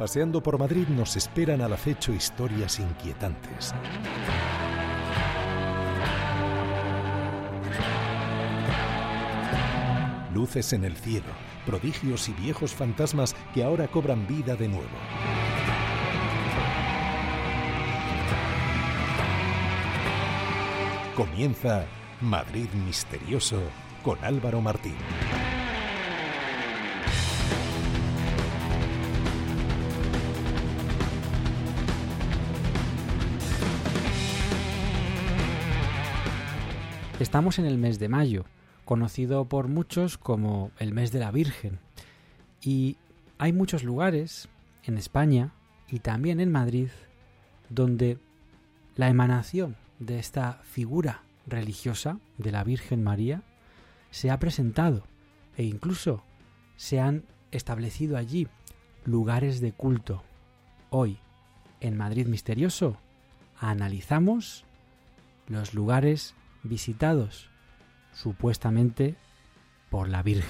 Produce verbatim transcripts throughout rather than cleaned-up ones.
Paseando por Madrid nos esperan al acecho historias inquietantes. Luces en el cielo, prodigios y viejos fantasmas que ahora cobran vida de nuevo. Comienza Madrid Misterioso con Álvaro Martín. Estamos en el mes de mayo, conocido por muchos como el mes de la Virgen, y hay muchos lugares en España y también en Madrid donde la emanación de esta figura religiosa de la Virgen María se ha presentado e incluso se han establecido allí lugares de culto. Hoy, en Madrid Misterioso, analizamos los lugares visitados supuestamente por la Virgen.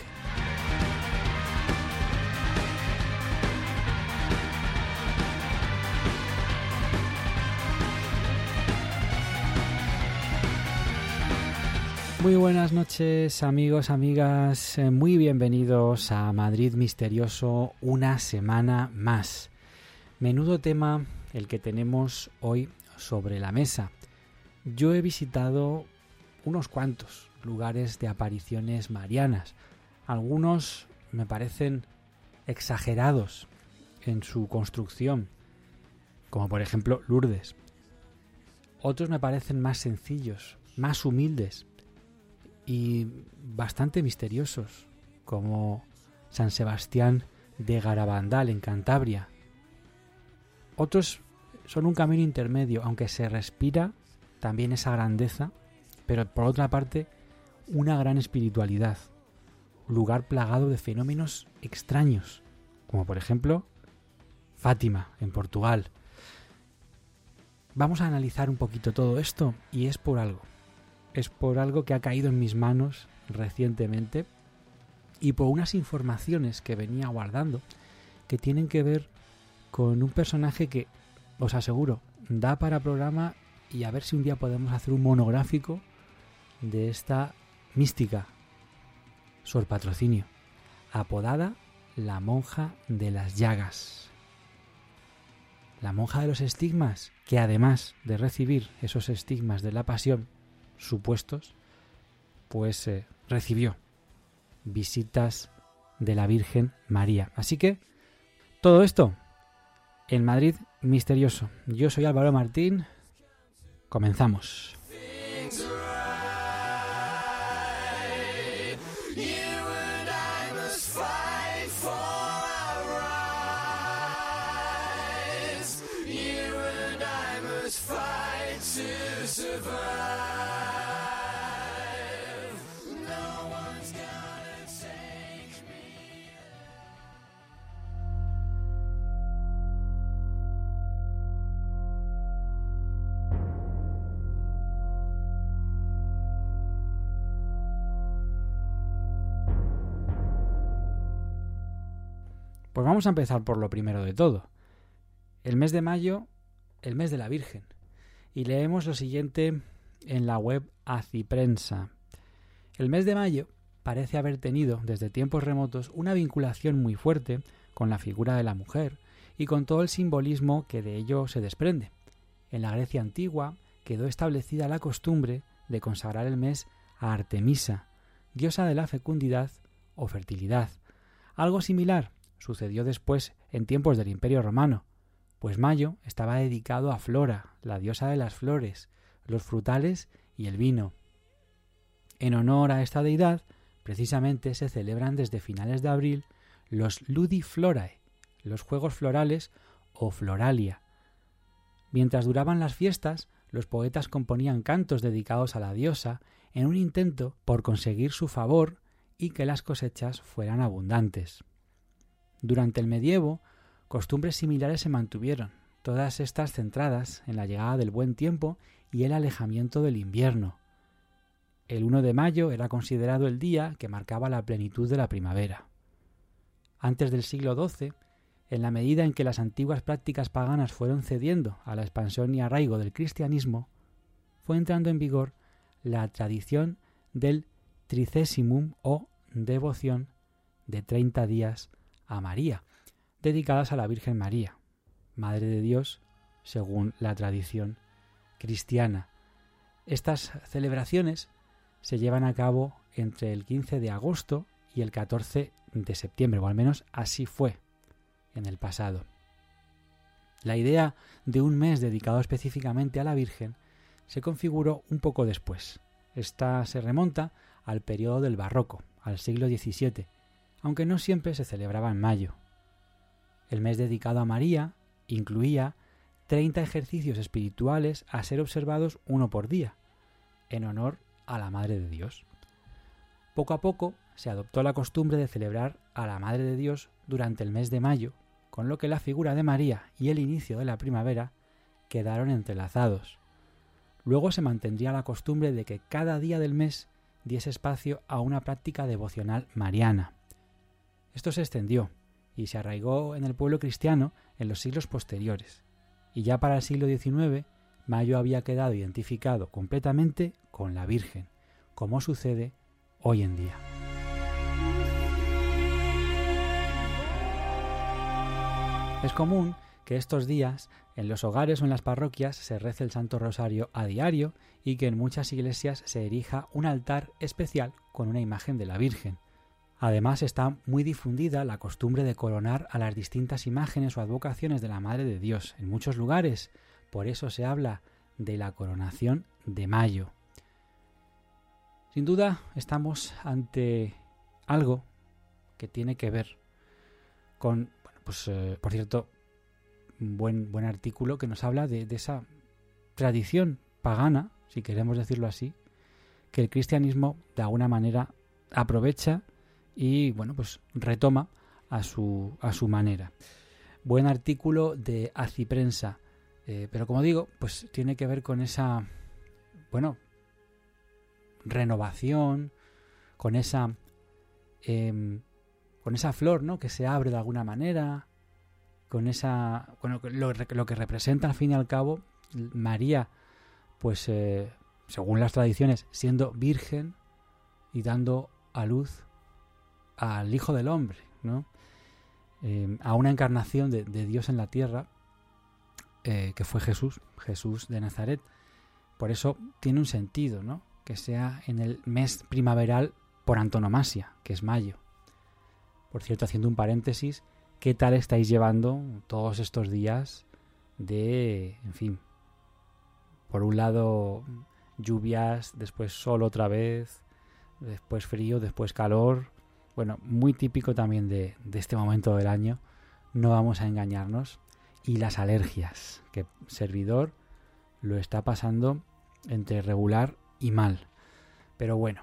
Muy buenas noches, amigos, amigas, muy bienvenidos a Madrid Misterioso una semana más. Menudo tema el que tenemos hoy sobre la mesa. Yo he visitado unos cuantos lugares de apariciones marianas. Algunos me parecen exagerados en su construcción, como por ejemplo Lourdes. Otros me parecen más sencillos, más humildes y bastante misteriosos, como San Sebastián de Garabandal en Cantabria. Otros son un camino intermedio, aunque se respira también esa grandeza, pero por otra parte una gran espiritualidad, lugar plagado de fenómenos extraños, como por ejemplo Fátima en Portugal. Vamos a analizar un poquito todo esto y es por algo. Es por algo que ha caído en mis manos recientemente y por unas informaciones que venía guardando que tienen que ver con un personaje que, os aseguro, da para programa y a ver si un día podemos hacer un monográfico de esta mística, Sor Patrocinio, apodada la monja de las llagas. La monja de los estigmas, que además de recibir esos estigmas de la pasión supuestos, pues eh, recibió visitas de la Virgen María. Así que todo esto en Madrid Misterioso. Yo soy Álvaro Martín. Comenzamos. Pues vamos a empezar por lo primero de todo. El mes de mayo, el mes de la Virgen. Y leemos lo siguiente en la web Aciprensa. El mes de mayo parece haber tenido, desde tiempos remotos, una vinculación muy fuerte con la figura de la mujer y con todo el simbolismo que de ello se desprende. En la Grecia antigua quedó establecida la costumbre de consagrar el mes a Artemisa, diosa de la fecundidad o fertilidad. Algo similar sucedió después en tiempos del Imperio Romano, pues mayo estaba dedicado a Flora, la diosa de las flores, los frutales y el vino. En honor a esta deidad, precisamente se celebran desde finales de abril los Ludi Florae, los Juegos Florales o Floralia. Mientras duraban las fiestas, los poetas componían cantos dedicados a la diosa en un intento por conseguir su favor y que las cosechas fueran abundantes. Durante el medievo, costumbres similares se mantuvieron, todas estas centradas en la llegada del buen tiempo y el alejamiento del invierno. El uno de mayo era considerado el día que marcaba la plenitud de la primavera. Antes del siglo doce, En la medida en que las antiguas prácticas paganas fueron cediendo a la expansión y arraigo del cristianismo, fue entrando en vigor la tradición del Tricesimum o devoción de treinta días a María, dedicadas a la Virgen María, Madre de Dios, según la tradición cristiana. Estas celebraciones se llevan a cabo entre el quince de agosto y el catorce de septiembre, o al menos así fue en el pasado. La idea de un mes dedicado específicamente a la Virgen se configuró un poco después. Esta se remonta al periodo del Barroco, al siglo diecisiete, aunque no siempre se celebraba en mayo. El mes dedicado a María incluía treinta ejercicios espirituales a ser observados uno por día, en honor a la Madre de Dios. Poco a poco se adoptó la costumbre de celebrar a la Madre de Dios durante el mes de mayo, con lo que la figura de María y el inicio de la primavera quedaron entrelazados. Luego se mantendría la costumbre de que cada día del mes diese espacio a una práctica devocional mariana. Esto se extendió y se arraigó en el pueblo cristiano en los siglos posteriores, y ya para el siglo diecinueve mayo había quedado identificado completamente con la Virgen, como sucede hoy en día. Es común que estos días en los hogares o en las parroquias se rece el Santo Rosario a diario y que en muchas iglesias se erija un altar especial con una imagen de la Virgen. Además está muy difundida la costumbre de coronar a las distintas imágenes o advocaciones de la Madre de Dios en muchos lugares. Por eso se habla de la coronación de mayo. Sin duda estamos ante algo que tiene que ver con, bueno, pues eh, por cierto, un buen, buen artículo que nos habla de, de esa tradición pagana, si queremos decirlo así, que el cristianismo de alguna manera aprovecha y bueno, pues retoma a su, a su manera. Buen artículo de Aciprensa, eh, pero como digo, pues tiene que ver con esa, bueno, renovación, con esa, eh, con esa flor, ¿no?, que se abre de alguna manera, con esa, bueno, lo, lo que representa al fin y al cabo María, pues eh, según las tradiciones, siendo virgen y dando a luz al Hijo del Hombre, ¿no? Eh, a una encarnación de, de Dios en la tierra, eh, que fue Jesús, Jesús de Nazaret. Por eso tiene un sentido, ¿no?, que sea en el mes primaveral por antonomasia, que es mayo. Por cierto, haciendo un paréntesis, ¿qué tal estáis llevando todos estos días de, en fin, por un lado lluvias, después sol otra vez, después frío, después calor? Bueno, muy típico también de, de este momento del año, no vamos a engañarnos. Y las alergias, que servidor lo está pasando entre regular y mal. Pero bueno.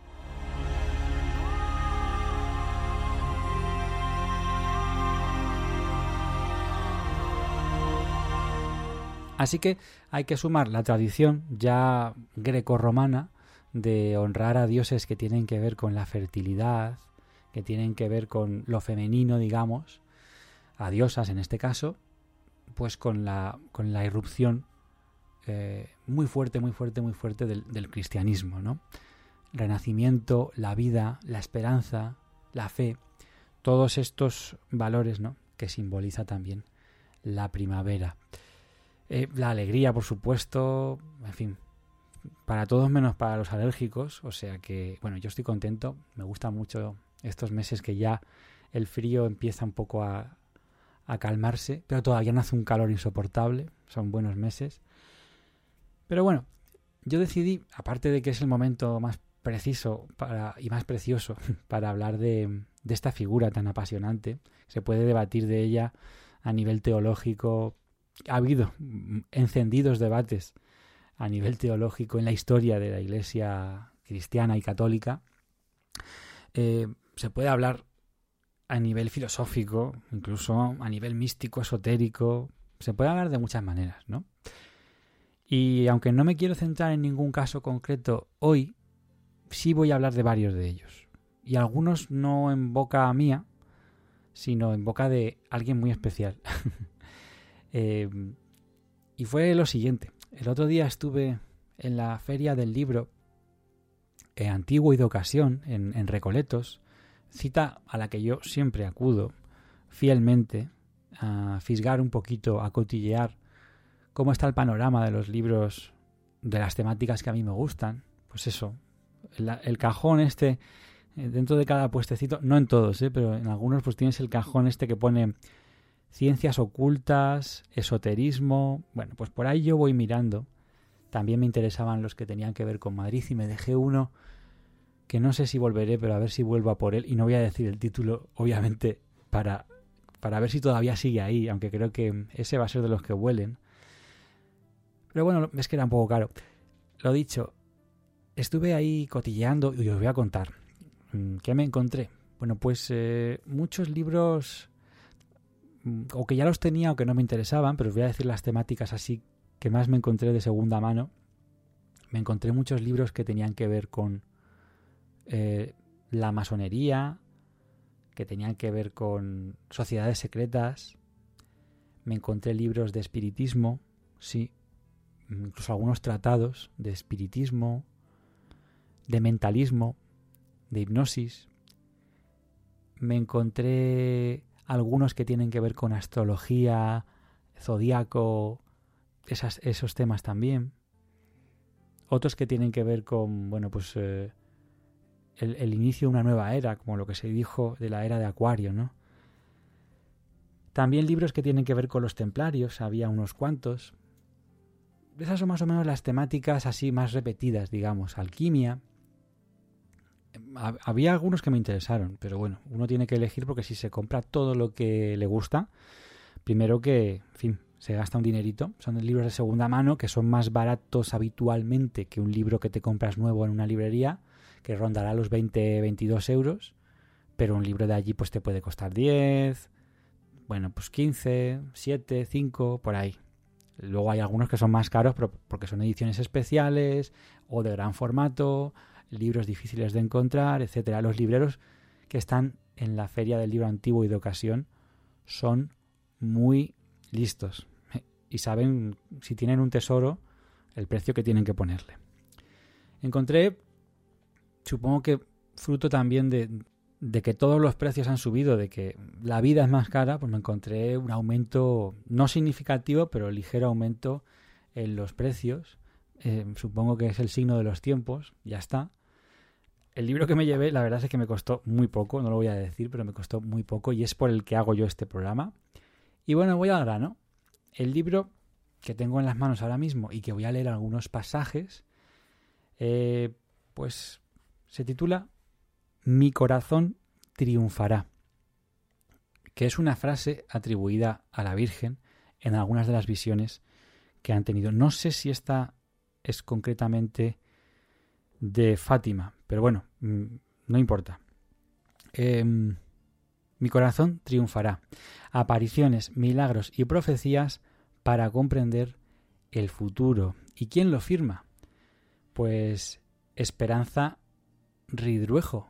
Así que hay que sumar la tradición ya grecorromana de honrar a dioses que tienen que ver con la fertilidad, que tienen que ver con lo femenino, digamos, a diosas en este caso, pues con la, con la irrupción eh, muy fuerte, muy fuerte, muy fuerte del, del cristianismo, ¿no? El renacimiento, la vida, la esperanza, la fe, todos estos valores, ¿no?, que simboliza también la primavera. Eh, la alegría, por supuesto, en fin, para todos menos para los alérgicos, o sea que, bueno, yo estoy contento, me gusta mucho estos meses que ya el frío empieza un poco a, a calmarse, pero todavía no hace un calor insoportable, son buenos meses. Pero bueno, yo decidí, aparte de que es el momento más preciso para, y más precioso para hablar de, de esta figura tan apasionante, se puede debatir de ella a nivel teológico. Ha habido encendidos debates a nivel teológico en la historia de la Iglesia cristiana y católica. Eh, se puede hablar a nivel filosófico, incluso a nivel místico, esotérico. Se puede hablar de muchas maneras, ¿no? Y aunque no me quiero centrar en ningún caso concreto hoy, sí voy a hablar de varios de ellos. Y algunos no en boca mía, sino en boca de alguien muy especial. eh, y fue lo siguiente. El otro día estuve en la feria del libro eh, antiguo y de ocasión, en, en Recoletos, cita a la que yo siempre acudo fielmente, a fisgar un poquito, a cotillear cómo está el panorama de los libros de las temáticas que a mí me gustan. Pues eso, el, el cajón este, eh, dentro de cada puestecito, no en todos, eh, pero en algunos pues tienes el cajón este que pone ciencias ocultas, esoterismo. Bueno, pues por ahí yo voy mirando. También me interesaban los que tenían que ver con Madrid y me dejé uno que no sé si volveré, pero a ver si vuelvo a por él. Y no voy a decir el título, obviamente, para, para ver si todavía sigue ahí, aunque creo que ese va a ser de los que vuelen. Pero bueno, es que era un poco caro. Lo dicho, estuve ahí cotilleando y os voy a contar. ¿Qué me encontré? Bueno, pues eh, muchos libros, o que ya los tenía o que no me interesaban, pero os voy a decir las temáticas así que más me encontré de segunda mano. Me encontré muchos libros que tenían que ver con eh, la masonería, que tenían que ver con sociedades secretas. Me encontré libros de espiritismo, sí, incluso algunos tratados de espiritismo, de mentalismo, de hipnosis. Me encontré algunos que tienen que ver con astrología, zodíaco, esas, esos temas también. Otros que tienen que ver con, bueno, pues eh, el, el inicio de una nueva era, como lo que se dijo de la era de Acuario, ¿no? También libros que tienen que ver con los templarios, había unos cuantos. Esas son más o menos las temáticas así más repetidas, digamos. Alquimia. Había algunos que me interesaron, pero bueno, uno tiene que elegir porque si se compra todo lo que le gusta, primero que, en fin, se gasta un dinerito. Son libros de segunda mano que son más baratos habitualmente que un libro que te compras nuevo en una librería, que rondará los veinte, veintidós euros, pero un libro de allí pues te puede costar diez, bueno, pues quince, siete, cinco, por ahí. Luego hay algunos que son más caros pero porque son ediciones especiales o de gran formato, libros difíciles de encontrar, etcétera. Los libreros que están en la feria del libro antiguo y de ocasión son muy listos y saben, si tienen un tesoro, el precio que tienen que ponerle. Encontré, supongo que fruto también de, de que todos los precios han subido, de que la vida es más cara, pues me encontré un aumento no significativo, pero ligero aumento en los precios. Eh, supongo que es el signo de los tiempos, ya está. El libro que me llevé, la verdad es que me costó muy poco, no lo voy a decir, pero me costó muy poco y es por el que hago yo este programa. Y bueno, voy al grano. El libro que tengo en las manos ahora mismo y que voy a leer algunos pasajes, eh, pues se titula Mi corazón triunfará, que es una frase atribuida a la Virgen en algunas de las visiones que han tenido. No sé si esta es concretamente de Fátima, pero bueno, no importa. Eh, mi corazón triunfará. Apariciones, milagros y profecías para comprender el futuro. ¿Y quién lo firma? Pues Esperanza Ridruejo,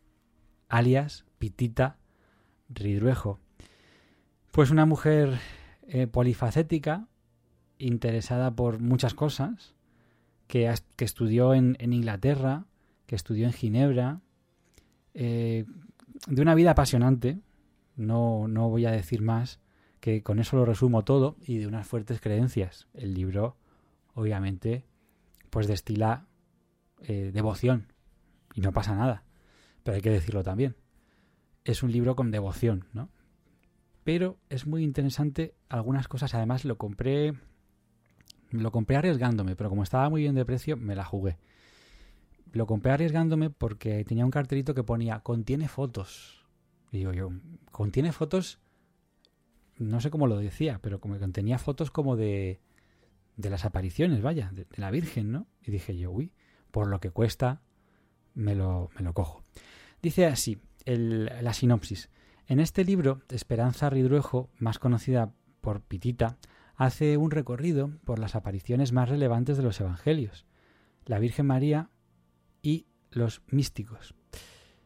alias Pitita Ridruejo. Pues una mujer eh, polifacética, interesada por muchas cosas, que, que estudió en, en Inglaterra, que estudió en Ginebra, eh, de una vida apasionante, no, no voy a decir más, que con eso lo resumo todo, y de unas fuertes creencias. El libro, obviamente, pues destila eh, devoción, y no pasa nada, pero hay que decirlo también. Es un libro con devoción, ¿no? Pero es muy interesante algunas cosas. Además lo compré lo compré arriesgándome, pero como estaba muy bien de precio me la jugué. Lo compré arriesgándome porque tenía un cartelito que ponía contiene fotos. Y digo yo, contiene fotos, no sé cómo lo decía, pero como contenía fotos como de de las apariciones, vaya, de, de la Virgen, ¿no? Y dije yo, uy, por lo que cuesta me lo, me lo cojo. Dice así el, la sinopsis. En este libro, Esperanza Ridruejo, más conocida por Pitita, hace un recorrido por las apariciones más relevantes de los evangelios, la Virgen María y los místicos.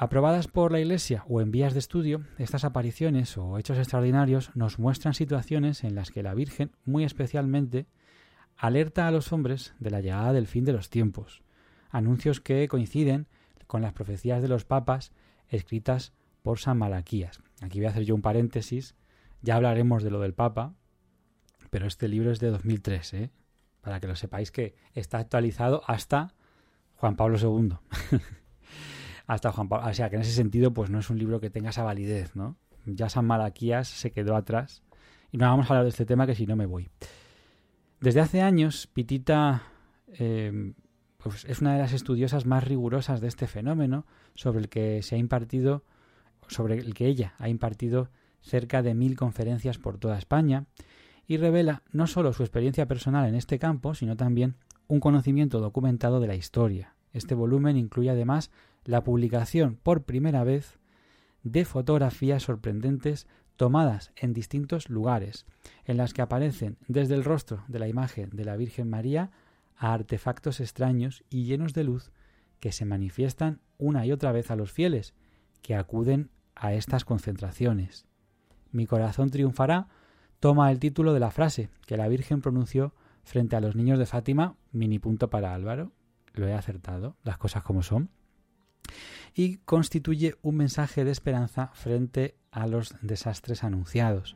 Aprobadas por la Iglesia o en vías de estudio, estas apariciones o hechos extraordinarios nos muestran situaciones en las que la Virgen, muy especialmente, alerta a los hombres de la llegada del fin de los tiempos, anuncios que coinciden con las profecías de los papas escritas por San Malaquías. Aquí voy a hacer yo un paréntesis, ya hablaremos de lo del Papa, pero este libro es de dos mil tres, ¿eh? Para que lo sepáis que está actualizado hasta Juan Pablo segundo. Hasta Juan Pablo, o sea que en ese sentido pues no es un libro que tenga esa validez, ¿no? Ya San Malaquías se quedó atrás y no vamos a hablar de este tema que si no me voy. Desde hace años Pitita eh, pues es una de las estudiosas más rigurosas de este fenómeno, sobre el que se ha impartido, sobre el que ella ha impartido cerca de mil conferencias por toda España, y revela no solo su experiencia personal en este campo, sino también un conocimiento documentado de la historia. Este volumen incluye además la publicación por primera vez de fotografías sorprendentes tomadas en distintos lugares, en las que aparecen desde el rostro de la imagen de la Virgen María a artefactos extraños y llenos de luz que se manifiestan una y otra vez a los fieles que acuden a estas concentraciones. Mi corazón triunfará toma el título de la frase que la Virgen pronunció frente a los niños de Fátima, mini punto para Álvaro, lo he acertado, las cosas como son, y constituye un mensaje de esperanza frente a los desastres anunciados.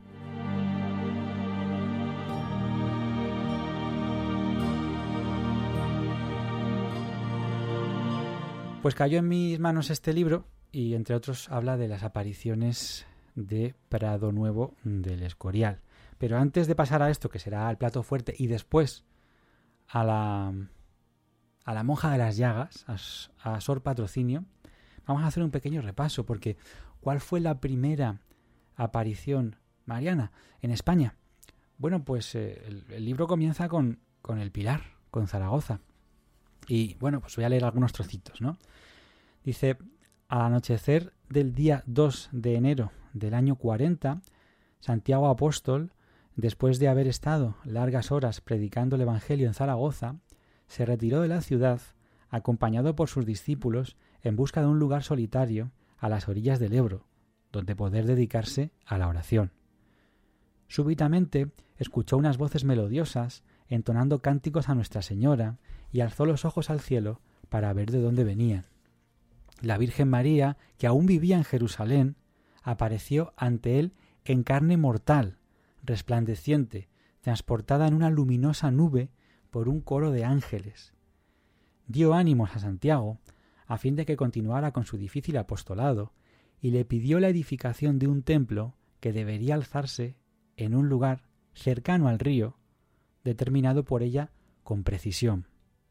Pues cayó en mis manos este libro y entre otros habla de las apariciones de Prado Nuevo del Escorial. Pero antes de pasar a esto, que será el plato fuerte, y después a la, a la monja de las llagas, a, a Sor Patrocinio, vamos a hacer un pequeño repaso, porque ¿cuál fue la primera aparición mariana en España? Bueno, pues eh, el, el libro comienza con, con el Pilar, con Zaragoza. Y bueno, pues voy a leer algunos trocitos, ¿no? Dice: al anochecer del día dos de enero del año cuarenta, Santiago Apóstol, después de haber estado largas horas predicando el Evangelio en Zaragoza, se retiró de la ciudad, acompañado por sus discípulos, en busca de un lugar solitario a las orillas del Ebro, donde poder dedicarse a la oración. Súbitamente escuchó unas voces melodiosas entonando cánticos a Nuestra Señora y alzó los ojos al cielo para ver de dónde venían. La Virgen María, que aún vivía en Jerusalén, apareció ante él en carne mortal, resplandeciente, transportada en una luminosa nube por un coro de ángeles. Dio ánimos a Santiago a fin de que continuara con su difícil apostolado y le pidió la edificación de un templo que debería alzarse en un lugar cercano al río, determinado por ella con precisión.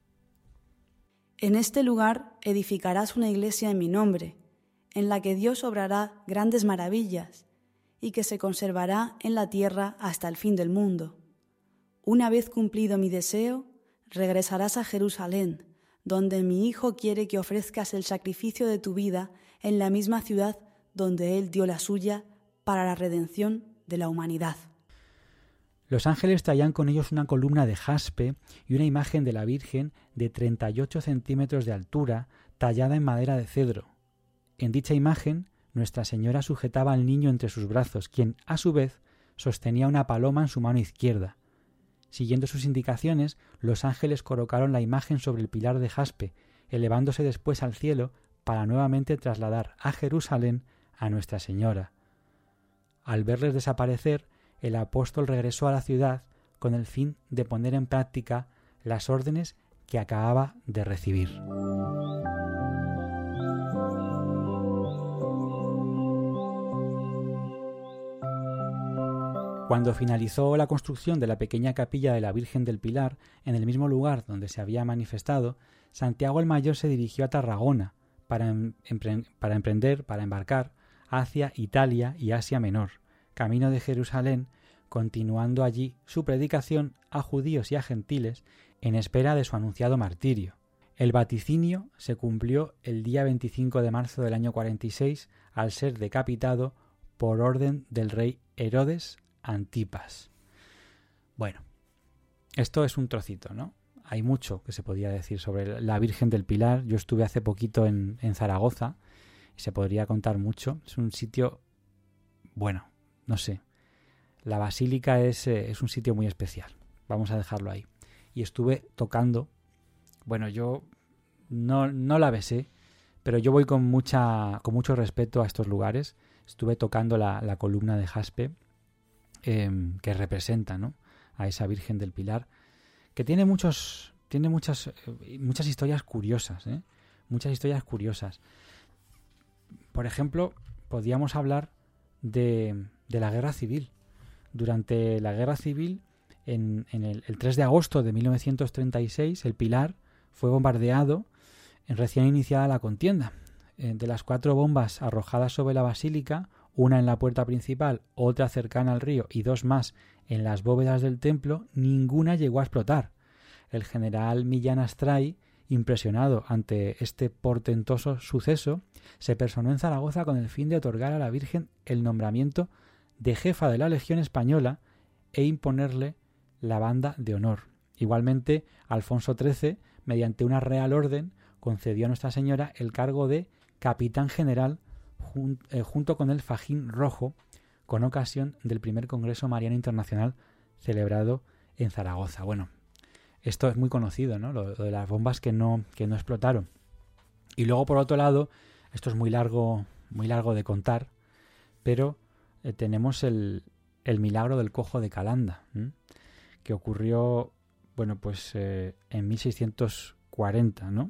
En este lugar edificarás una iglesia en mi nombre, en la que Dios obrará grandes maravillas y que se conservará en la tierra hasta el fin del mundo. Una vez cumplido mi deseo, regresarás a Jerusalén, donde mi Hijo quiere que ofrezcas el sacrificio de tu vida en la misma ciudad donde Él dio la suya para la redención de la humanidad. Los ángeles traían con ellos una columna de jaspe y una imagen de la Virgen de treinta y ocho centímetros de altura, tallada en madera de cedro. En dicha imagen, Nuestra Señora sujetaba al niño entre sus brazos, quien, a su vez, sostenía una paloma en su mano izquierda. Siguiendo sus indicaciones, los ángeles colocaron la imagen sobre el pilar de jaspe, elevándose después al cielo para nuevamente trasladar a Jerusalén a Nuestra Señora. Al verles desaparecer, el apóstol regresó a la ciudad con el fin de poner en práctica las órdenes que acababa de recibir. Cuando finalizó la construcción de la pequeña capilla de la Virgen del Pilar, en el mismo lugar donde se había manifestado, Santiago el Mayor se dirigió a Tarragona para, empre- para emprender, para embarcar hacia Italia y Asia Menor, camino de Jerusalén, continuando allí su predicación a judíos y a gentiles en espera de su anunciado martirio. El vaticinio se cumplió el día veinticinco de marzo del año cuarenta y seis al ser decapitado por orden del rey Herodes Antipas. Bueno, esto es un trocito, ¿no? Hay mucho que se podía decir sobre la Virgen del Pilar. Yo estuve hace poquito en, en Zaragoza Se podría contar mucho. Es un sitio, bueno, no sé. La basílica es, eh, es un sitio muy especial. Vamos a dejarlo ahí. Y estuve tocando, bueno, yo no, no la besé, pero yo voy con mucha con mucho respeto a estos lugares. Estuve tocando la, la columna de jaspe eh, que representa, ¿no?, a esa Virgen del Pilar, que tiene muchos tiene muchas eh, muchas historias curiosas, ¿eh? Muchas historias curiosas. Por ejemplo, podríamos hablar de, de la Guerra Civil. Durante la Guerra Civil, en, en el, el tres de agosto de mil novecientos treinta y seis, el Pilar fue bombardeado en recién iniciada la contienda. De las cuatro bombas arrojadas sobre la basílica, una en la puerta principal, otra cercana al río y dos más en las bóvedas del templo, ninguna llegó a explotar. El general Millán Astray, impresionado ante este portentoso suceso, se personó en Zaragoza con el fin de otorgar a la Virgen el nombramiento de jefa de la Legión Española e imponerle la banda de honor. Igualmente, Alfonso trece, mediante una real orden, concedió a Nuestra Señora el cargo de capitán general jun- eh, junto con el fajín rojo, con ocasión del primer Congreso Mariano Internacional celebrado en Zaragoza. Bueno, esto es muy conocido, ¿no?, lo, lo de las bombas que no, que no explotaron. Y luego, por otro lado, esto es muy largo, muy largo de contar, pero eh, tenemos el, el milagro del cojo de Calanda, ¿m? que ocurrió, bueno, pues eh, en mil seiscientos cuarenta, ¿no?,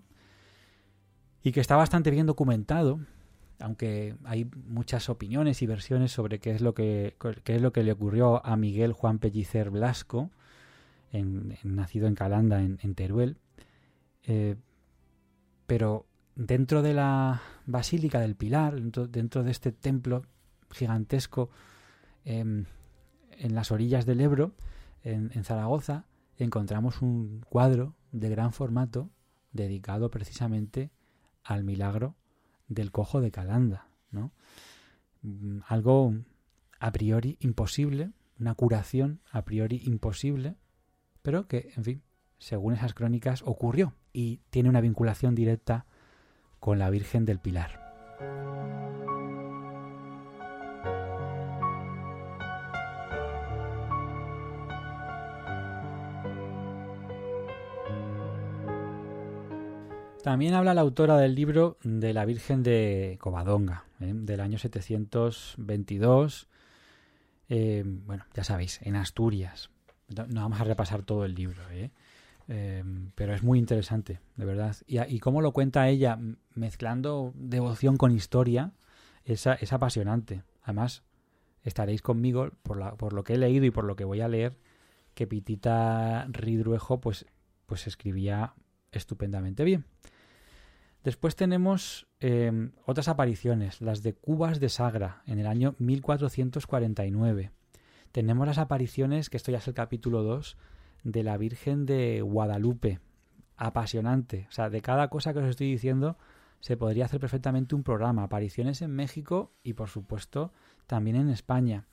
y que está bastante bien documentado, aunque hay muchas opiniones y versiones sobre qué es lo que, qué es lo que le ocurrió a Miguel Juan Pellicer Blasco, en, en, nacido en Calanda, en, en Teruel. Eh, pero dentro de la Basílica del Pilar, dentro, dentro de este templo gigantesco eh, en las orillas del Ebro, en, en Zaragoza, encontramos un cuadro de gran formato dedicado precisamente al milagro del cojo de Calanda, ¿no? Algo a priori imposible, una curación a priori imposible, pero que, en fin, según esas crónicas ocurrió y tiene una vinculación directa con la Virgen del Pilar. También habla la autora del libro de la Virgen de Covadonga, ¿eh? del año setecientos veintidós. Eh, bueno, ya sabéis, en Asturias. No, no vamos a repasar todo el libro, ¿eh? Eh, pero es muy interesante, de verdad. Y, y cómo lo cuenta ella, mezclando devoción con historia, es, es apasionante. Además, estaréis conmigo, por, la, por lo que he leído y por lo que voy a leer, que Pitita Ridruejo pues, pues escribía estupendamente bien. Después tenemos eh, otras apariciones, las de Cubas de Sagra, en el año mil cuatrocientos cuarenta y nueve. Tenemos las apariciones, que esto ya es el capítulo dos, de la Virgen de Guadalupe. Apasionante. O sea, de cada cosa que os estoy diciendo se podría hacer perfectamente un programa. Apariciones en México y, por supuesto, también en España.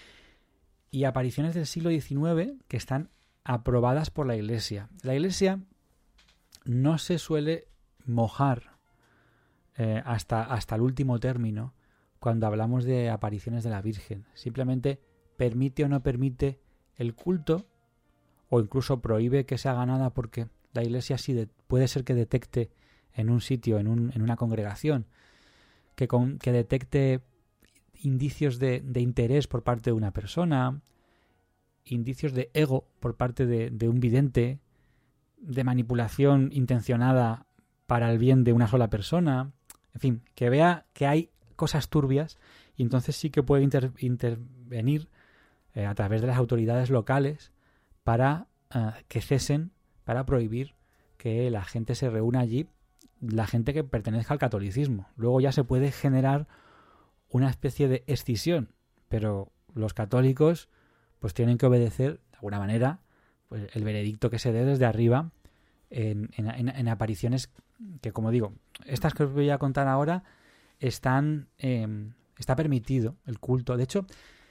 Y apariciones del siglo diecinueve que están aprobadas por la Iglesia. La Iglesia no se suele mojar eh, hasta, hasta el último término cuando hablamos de apariciones de la Virgen. Simplemente permite o no permite el culto, o incluso prohíbe que se haga nada, porque la Iglesia sí de, puede ser que detecte en un sitio, en, un, en una congregación, que, con, que detecte indicios de, de interés por parte de una persona, indicios de ego por parte de, de un vidente, de manipulación intencionada para el bien de una sola persona, en fin, que vea que hay cosas turbias, y entonces sí que puede inter, intervenir eh, a través de las autoridades locales para uh, que cesen, para prohibir que la gente se reúna allí, la gente que pertenezca al catolicismo. Luego ya se puede generar una especie de escisión, pero los católicos pues tienen que obedecer de alguna manera pues, el veredicto que se dé desde arriba en, en, en, en apariciones que, como digo, estas que os voy a contar ahora están eh, está permitido el culto. De hecho,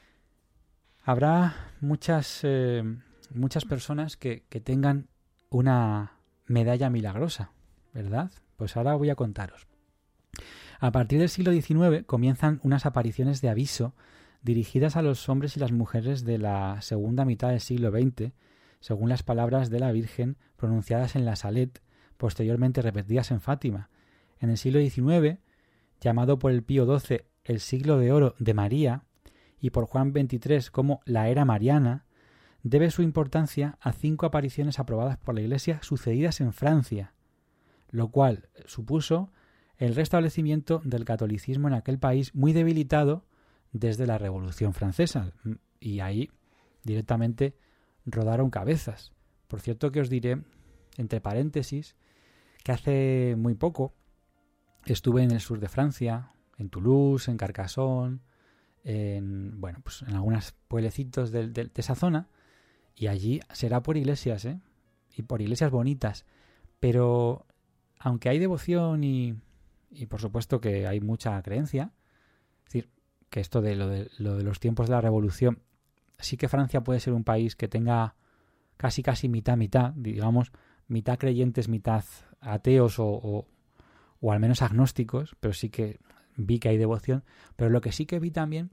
habrá muchas eh, muchas personas que, que tengan una medalla milagrosa, ¿verdad? Pues ahora voy a contaros. A partir del siglo diecinueve comienzan unas apariciones de aviso dirigidas a los hombres y las mujeres de la segunda mitad del siglo veinte, según las palabras de la Virgen pronunciadas en la Salet, posteriormente repetidas en Fátima. En el siglo diecinueve, llamado por el Pío doce el siglo de oro de María y por Juan veintitrés como la era mariana, debe su importancia a cinco apariciones aprobadas por la Iglesia sucedidas en Francia, lo cual supuso el restablecimiento del catolicismo en aquel país muy debilitado desde la Revolución Francesa. Y ahí directamente rodaron cabezas. Por cierto que os diré, entre paréntesis, que hace muy poco estuve en el sur de Francia, en Toulouse, en Carcassonne, en, bueno, pues en algunos pueblecitos de, de, de esa zona, y allí será por iglesias, ¿eh? Y por iglesias bonitas. Pero aunque hay devoción y, y por supuesto que hay mucha creencia, es decir, que esto de lo, de lo de los tiempos de la Revolución, sí que Francia puede ser un país que tenga casi casi mitad mitad, digamos, mitad creyentes, mitad ateos o, o, o al menos agnósticos, pero sí que vi que hay devoción. Pero lo que sí que vi también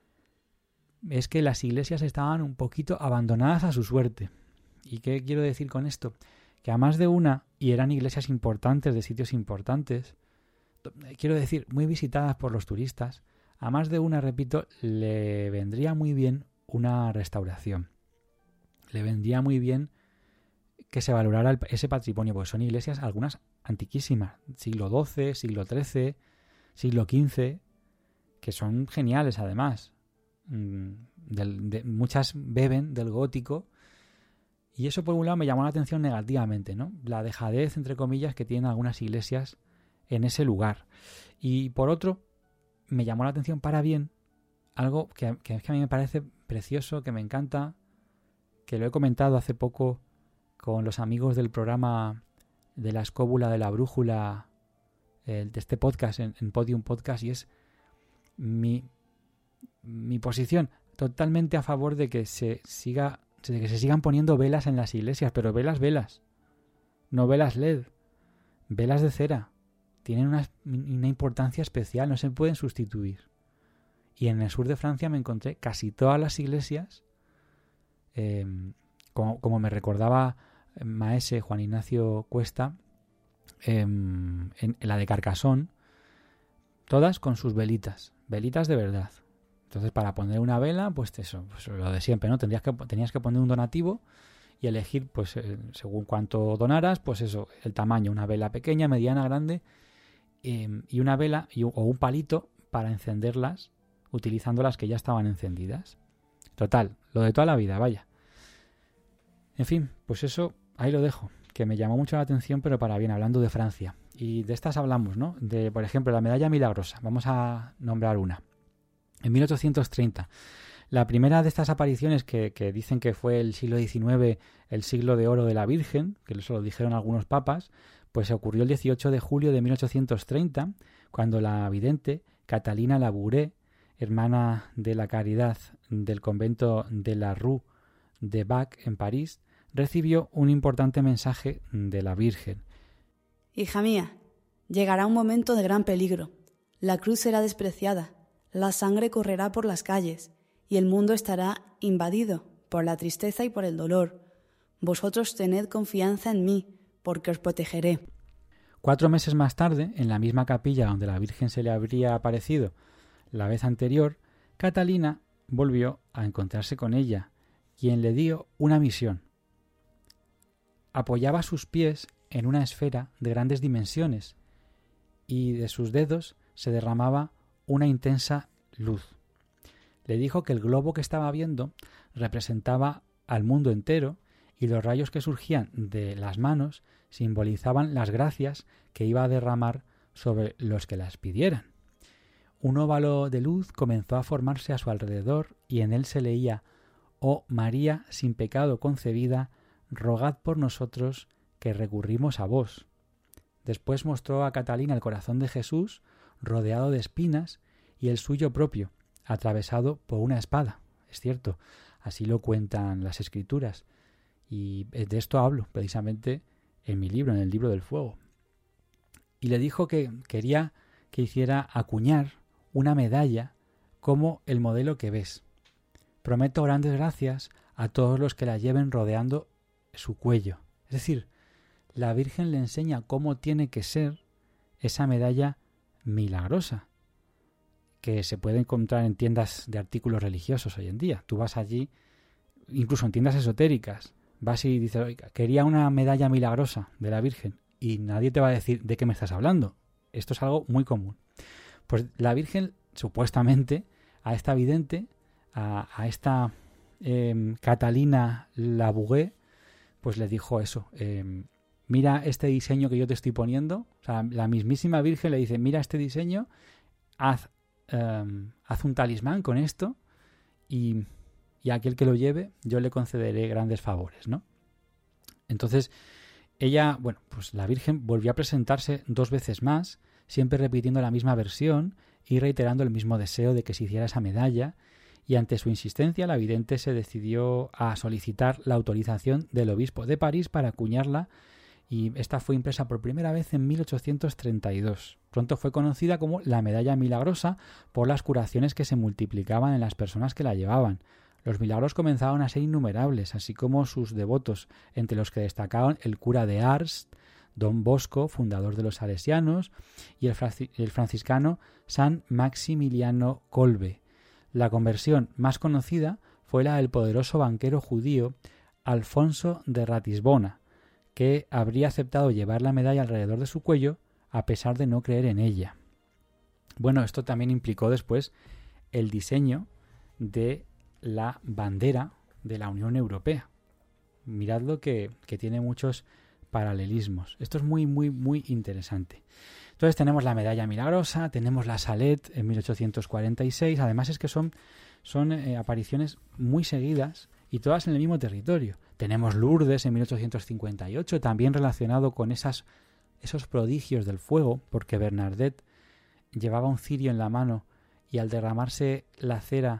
es que las iglesias estaban un poquito abandonadas a su suerte. ¿Y qué quiero decir con esto? Que a más de una, y eran iglesias importantes, de sitios importantes, quiero decir, muy visitadas por los turistas, a más de una, repito, le vendría muy bien una restauración. Le vendría muy bien que se valorara el, ese patrimonio, porque son iglesias, algunas antiquísimas, siglo doce, siglo trece, siglo quince, que son geniales además. Del, de, muchas beben del gótico, y eso por un lado me llamó la atención negativamente, ¿no? La dejadez, entre comillas, que tienen algunas iglesias en ese lugar. Y por otro, me llamó la atención para bien algo que, que, que a mí me parece precioso, que me encanta, que lo he comentado hace poco con los amigos del programa de la escóbula de la brújula, el, de este podcast, en, en Podium Podcast, y es mi, mi posición totalmente a favor de que se siga, de que se sigan poniendo velas en las iglesias, pero velas, velas, no velas L E D, velas de cera. Tienen una, una importancia especial, no se pueden sustituir. Y en el sur de Francia me encontré casi todas las iglesias, eh, como, como me recordaba maese Juan Ignacio Cuesta, eh, en, en la de Carcassonne, todas con sus velitas, velitas de verdad. Entonces, para poner una vela, pues eso, pues lo de siempre, ¿no? Tendrías que, tenías que poner un donativo y elegir, pues eh, según cuánto donaras, pues eso, el tamaño, una vela pequeña, mediana, grande, eh, y una vela y, o un palito para encenderlas, utilizando las que ya estaban encendidas. Total, lo de toda la vida, vaya. En fin, pues eso, ahí lo dejo, que me llamó mucho la atención, pero para bien, hablando de Francia. Y de estas hablamos, ¿no? De, por ejemplo, la medalla milagrosa. Vamos a nombrar una. En mil ochocientos treinta, la primera de estas apariciones que, que dicen que fue el siglo diecinueve, el siglo de oro de la Virgen, que eso lo dijeron algunos papas, pues ocurrió el dieciocho de julio de mil ochocientos treinta, cuando la vidente Catalina Labouré, hermana de la Caridad del convento de la Rue de Bac en París, recibió un importante mensaje de la Virgen. Hija mía, llegará un momento de gran peligro. La cruz será despreciada, la sangre correrá por las calles y el mundo estará invadido por la tristeza y por el dolor. Vosotros tened confianza en mí, porque os protegeré. Cuatro meses más tarde, en la misma capilla donde la Virgen se le habría aparecido la vez anterior, Catalina volvió a encontrarse con ella, quien le dio una misión. Apoyaba sus pies en una esfera de grandes dimensiones y de sus dedos se derramaba una intensa luz. Le dijo que el globo que estaba viendo representaba al mundo entero y los rayos que surgían de las manos simbolizaban las gracias que iba a derramar sobre los que las pidieran. Un óvalo de luz comenzó a formarse a su alrededor y en él se leía: «Oh María sin pecado concebida, rogad por nosotros que recurrimos a vos». Después mostró a Catalina el corazón de Jesús rodeado de espinas y el suyo propio, atravesado por una espada. Es cierto, así lo cuentan las Escrituras. Y de esto hablo precisamente en mi libro, en el Libro del Fuego. Y le dijo que quería que hiciera acuñar una medalla como el modelo que ves. Prometo grandes gracias a todos los que la lleven rodeando su cuello. Es decir, la Virgen le enseña cómo tiene que ser esa medalla milagrosa, que se puede encontrar en tiendas de artículos religiosos hoy en día. Tú vas allí, incluso en tiendas esotéricas, vas y dices, oiga, quería una medalla milagrosa de la Virgen, y nadie te va a decir de qué me estás hablando. Esto es algo muy común. Pues la Virgen, supuestamente, a esta vidente, a, a esta eh, Catalina Labouré, pues le dijo eso, eh, mira este diseño que yo te estoy poniendo. O sea, la mismísima Virgen le dice, mira este diseño, haz, um, haz un talismán con esto y, y a aquel que lo lleve yo le concederé grandes favores, ¿no? Entonces, ella, bueno, pues la Virgen volvió a presentarse dos veces más, siempre repitiendo la misma versión y reiterando el mismo deseo de que se hiciera esa medalla, y ante su insistencia la vidente se decidió a solicitar la autorización del obispo de París para acuñarla, y esta fue impresa por primera vez en mil ochocientos treinta y dos. Pronto fue conocida como la medalla milagrosa por las curaciones que se multiplicaban en las personas que la llevaban. Los milagros comenzaban a ser innumerables, así como sus devotos, entre los que destacaban el cura de Ars, Don Bosco, fundador de los salesianos, y el, franci- el franciscano San Maximiliano Kolbe. La conversión más conocida fue la del poderoso banquero judío Alfonso de Ratisbona, que habría aceptado llevar la medalla alrededor de su cuello a pesar de no creer en ella. Bueno, esto también implicó después el diseño de la bandera de la Unión Europea. Miradlo que, que tiene muchos paralelismos. Esto es muy, muy, muy interesante. Entonces tenemos la medalla milagrosa, tenemos la Salet en mil ochocientos cuarenta y seis. Además es que son, son eh, apariciones muy seguidas y todas en el mismo territorio. Tenemos Lourdes en mil ochocientos cincuenta y ocho, también relacionado con esas, esos prodigios del fuego, porque Bernadette llevaba un cirio en la mano y al derramarse la cera,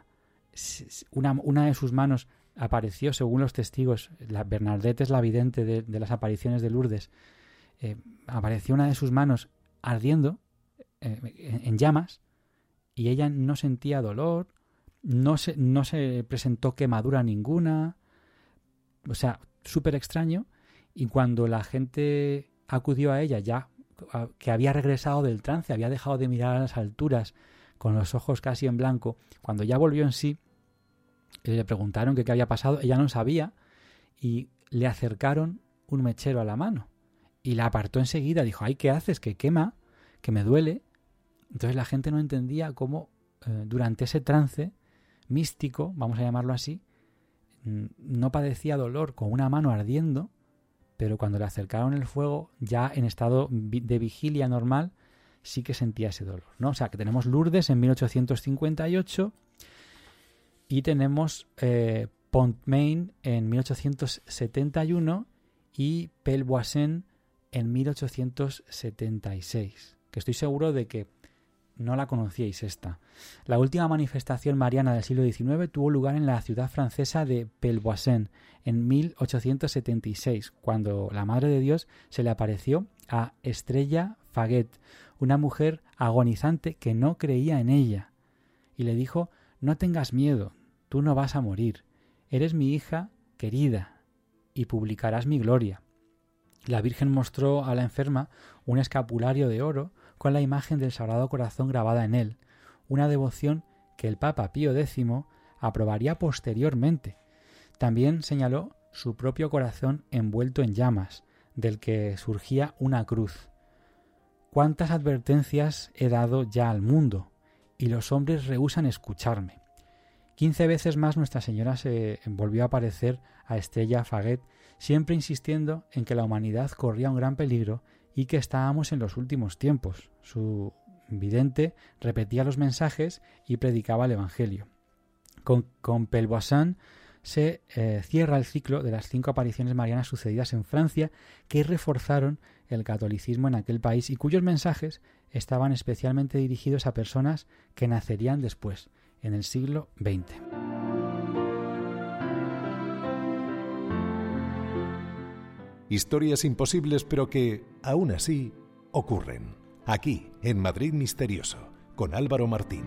una, una de sus manos apareció, según los testigos, la Bernadette es la vidente de, de las apariciones de Lourdes, eh, apareció una de sus manos ardiendo eh, en, en llamas, y ella no sentía dolor, no se, no se presentó quemadura ninguna, o sea, súper extraño. Y cuando la gente acudió a ella, ya a, que había regresado del trance, había dejado de mirar a las alturas con los ojos casi en blanco, cuando ya volvió en sí, le preguntaron que qué había pasado, ella no sabía, y le acercaron un mechero a la mano y la apartó enseguida. Dijo, ay, ¿qué haces? Que quema, que me duele. Entonces la gente no entendía cómo eh, durante ese trance místico, vamos a llamarlo así, no padecía dolor con una mano ardiendo, pero cuando le acercaron el fuego, ya en estado de vigilia normal, sí que sentía ese dolor, ¿no? O sea, que tenemos Lourdes en mil ochocientos cincuenta y ocho y tenemos eh, Pont-Main en mil ochocientos setenta y uno y Pelvoisin en mil ochocientos setenta y seis, que estoy seguro de que no la conocíais esta. La última manifestación mariana del siglo diecinueve tuvo lugar en la ciudad francesa de Pelvoisin en mil ochocientos setenta y seis, cuando la Madre de Dios se le apareció a Estrella Faguet, una mujer agonizante que no creía en ella, y le dijo, no tengas miedo, tú no vas a morir, eres mi hija querida y publicarás mi gloria. La Virgen mostró a la enferma un escapulario de oro con la imagen del Sagrado Corazón grabada en él, una devoción que el Papa Pío décimo aprobaría posteriormente. También señaló su propio corazón envuelto en llamas, del que surgía una cruz. ¿Cuántas advertencias he dado ya al mundo? Y los hombres rehúsan escucharme. Quince veces más Nuestra Señora se volvió a aparecer a Estrella Faguet, siempre insistiendo en que la humanidad corría un gran peligro y que estábamos en los últimos tiempos. Su vidente repetía los mensajes y predicaba el Evangelio. Con, con Pelvoisin se eh, cierra el ciclo de las cinco apariciones marianas sucedidas en Francia, que reforzaron el catolicismo en aquel país y cuyos mensajes estaban especialmente dirigidos a personas que nacerían después, en el siglo veinte. Historias imposibles, pero que, aún así, ocurren. aquí en Madrid Misterioso, con Álvaro Martín.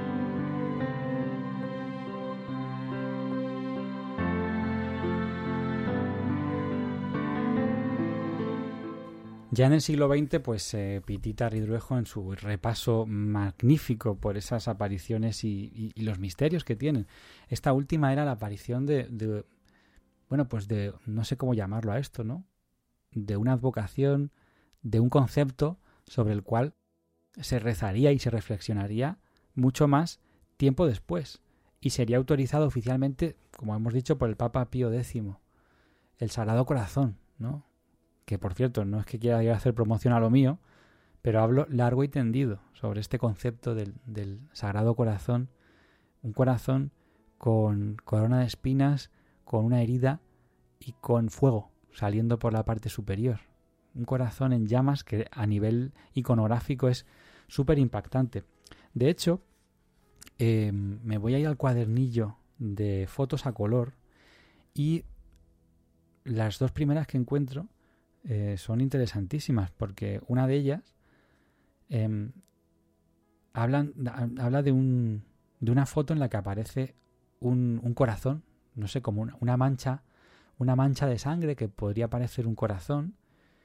Ya en el siglo veinte, pues eh, Pitita Ridruejo, en su repaso magnífico por esas apariciones y, y, y los misterios que tienen. Esta última era la aparición de, de, bueno, pues de, no sé cómo llamarlo a esto, ¿no? De una advocación, de un concepto sobre el cual se rezaría y se reflexionaría mucho más tiempo después. Y sería autorizado oficialmente, como hemos dicho, por el Papa Pío Décimo. El Sagrado Corazón, ¿no? Que por cierto, no es que quiera ir a hacer promoción a lo mío, pero hablo largo y tendido sobre este concepto del, del Sagrado Corazón, un corazón con corona de espinas, con una herida y con fuego saliendo por la parte superior. Un corazón en llamas que a nivel iconográfico es súper impactante. De hecho, eh, me voy a ir al cuadernillo de fotos a color y las dos primeras que encuentro Eh, son interesantísimas, porque una de ellas eh, hablan, habla de, un, de una foto en la que aparece un, un corazón, no sé, como una, una mancha, una mancha de sangre que podría parecer un corazón,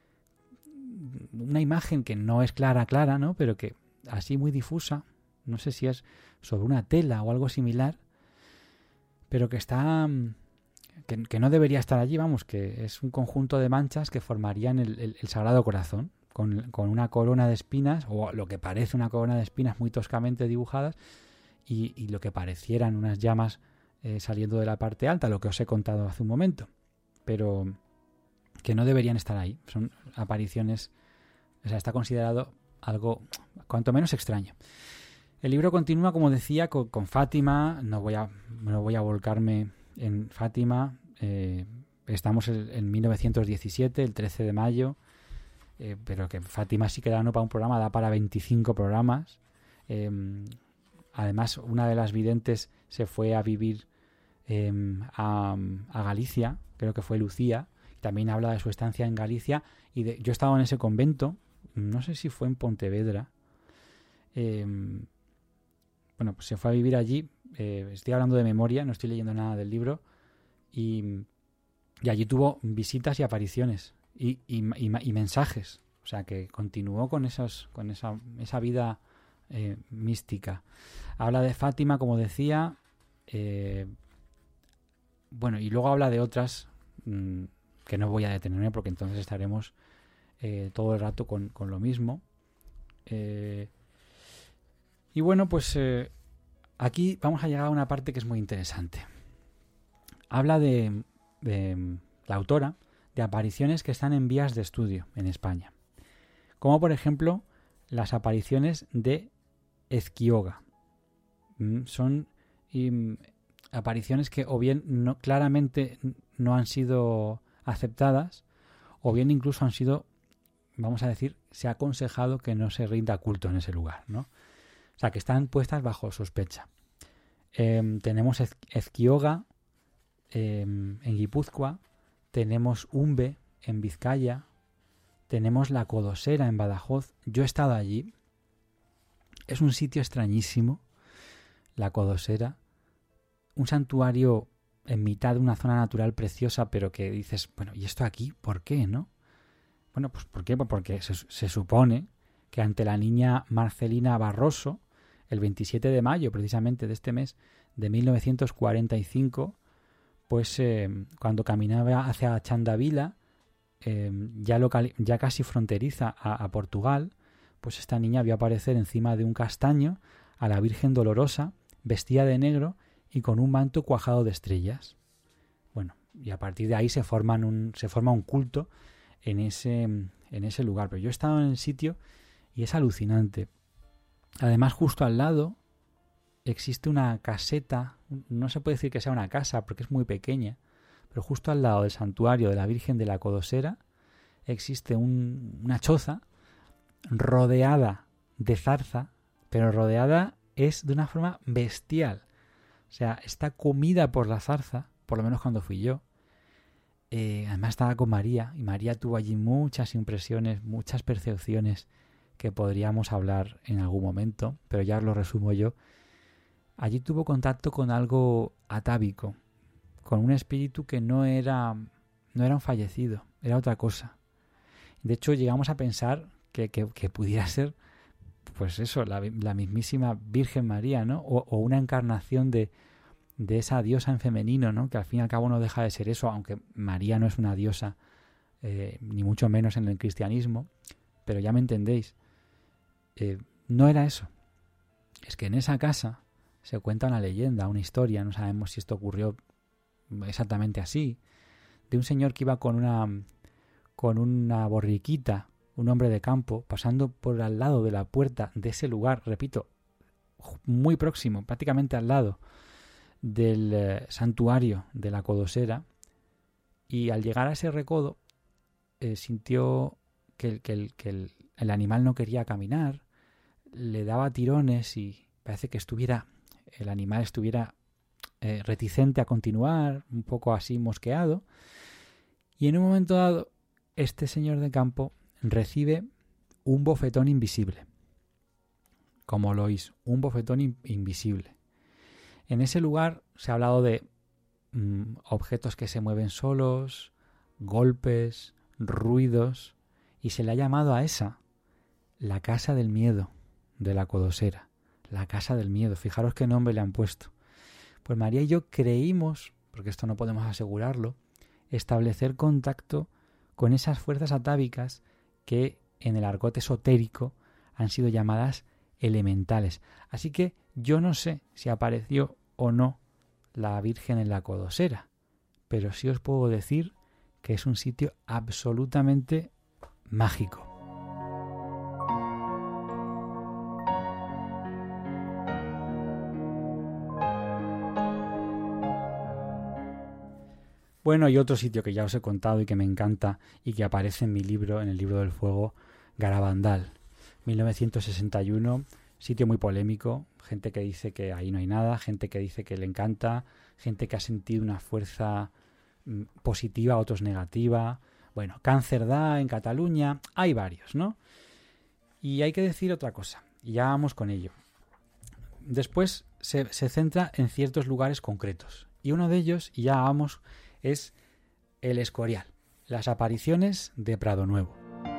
una imagen que no es clara, clara, ¿no? Pero que así muy difusa, no sé si es sobre una tela o algo similar, pero que está... Que, que no debería estar allí, vamos, que es un conjunto de manchas que formarían el, el, el Sagrado Corazón, con, con una corona de espinas, o lo que parece una corona de espinas muy toscamente dibujadas, y, y lo que parecieran unas llamas eh, saliendo de la parte alta, lo que os he contado hace un momento, pero que no deberían estar ahí. Son apariciones, o sea, está considerado algo cuanto menos extraño. El libro continúa, como decía, con, con Fátima. No voy a, no voy a volcarme en Fátima. Eh, estamos en, en mil novecientos diecisiete, el trece de mayo, eh, pero que Fátima sí que da no para un programa, da para veinticinco programas. Eh, además, una de las videntes se fue a vivir eh, a, a Galicia, creo que fue Lucía, también habla de su estancia en Galicia, y de, yo estaba en ese convento, no sé si fue en Pontevedra. Eh, bueno, pues se fue a vivir allí. Eh, estoy hablando de memoria, no estoy leyendo nada del libro, y, y allí tuvo visitas y apariciones y, y, y, y mensajes, o sea que continuó con esos, con esa, esa vida eh, mística. Habla de Fátima, como decía, eh, bueno, y luego habla de otras mmm, que no voy a detenerme porque entonces estaremos eh, todo el rato con, con lo mismo. Eh, y bueno, pues eh, aquí vamos a llegar a una parte que es muy interesante. Habla de, de la autora de apariciones que están en vías de estudio en España, como por ejemplo las apariciones de Ezquioga. Son y, apariciones que o bien no, claramente no han sido aceptadas, o bien incluso han sido, vamos a decir, se ha aconsejado que no se rinda culto en ese lugar, ¿no? O sea, que están puestas bajo sospecha. Eh, tenemos Ez- Ezquioga eh, en Guipúzcoa, tenemos Umbe en Vizcaya, tenemos la Codosera en Badajoz. Yo he estado allí. Es un sitio extrañísimo, la Codosera. Un santuario en mitad de una zona natural preciosa, pero que dices, bueno, ¿y esto aquí? ¿Por qué, no? Bueno, pues ¿por qué? Porque se, se supone que ante la niña Marcelina Barroso, el veintisiete de mayo, precisamente de este mes de mil novecientos cuarenta y cinco, pues eh, cuando caminaba hacia Chandavila, eh, ya, local, ya casi fronteriza a, a Portugal, pues esta niña vio aparecer encima de un castaño a la Virgen Dolorosa, vestida de negro y con un manto cuajado de estrellas. Bueno, y a partir de ahí se, forman un, se forma un culto en ese, en ese lugar. Pero yo he estado en el sitio y es alucinante. Además, justo al lado existe una caseta, no se puede decir que sea una casa porque es muy pequeña, pero justo al lado del santuario de la Virgen de la Codosera existe un, una choza rodeada de zarza, pero rodeada es de una forma bestial. O sea, está comida por la zarza, por lo menos cuando fui yo. Eh, además estaba con María, y María tuvo allí muchas impresiones, muchas percepciones que podríamos hablar en algún momento, pero ya os lo resumo yo. Allí tuvo contacto con algo atávico, con un espíritu que no era, no era un fallecido, era otra cosa. De hecho, llegamos a pensar que, que, que pudiera ser, pues eso, la, la mismísima Virgen María, ¿no? O, o una encarnación de, de esa diosa en femenino, ¿no? Que al fin y al cabo no deja de ser eso, aunque María no es una diosa, eh, ni mucho menos en el cristianismo, pero ya me entendéis. Eh, no era eso. Es que en esa casa se cuenta una leyenda, una historia, no sabemos si esto ocurrió exactamente así, de un señor que iba con una con una borriquita, un hombre de campo, pasando por al lado de la puerta de ese lugar, repito, muy próximo, prácticamente al lado del eh, santuario de la Codosera, y al llegar a ese recodo eh, sintió que, el, que, el, que el, el animal no quería caminar, le daba tirones y parece que estuviera el animal estuviera eh, reticente a continuar, un poco así mosqueado, y en un momento dado este señor de campo recibe un bofetón invisible. Como lo oís, un bofetón in- invisible. En ese lugar se ha hablado de mm, objetos que se mueven solos, golpes, ruidos, y se le ha llamado a esa la casa del miedo de la Codosera. La casa del miedo, fijaros qué nombre le han puesto. Pues María y yo creímos, porque esto no podemos asegurarlo, establecer contacto con esas fuerzas atávicas que en el argot esotérico han sido llamadas elementales. Así que yo no sé si apareció o no la Virgen en la Codosera, pero sí os puedo decir que es un sitio absolutamente mágico. Bueno, y otro sitio que ya os he contado y que me encanta y que aparece en mi libro, en el libro del fuego, Garabandal, mil novecientos sesenta y uno, sitio muy polémico, gente que dice que ahí no hay nada, gente que dice que le encanta, gente que ha sentido una fuerza mm, positiva, otros negativa. Bueno, cáncer da en Cataluña, hay varios, ¿no? Y hay que decir otra cosa, y ya vamos con ello. Después se, se centra en ciertos lugares concretos, y uno de ellos, y ya vamos, es el Escorial, las apariciones de Prado Nuevo.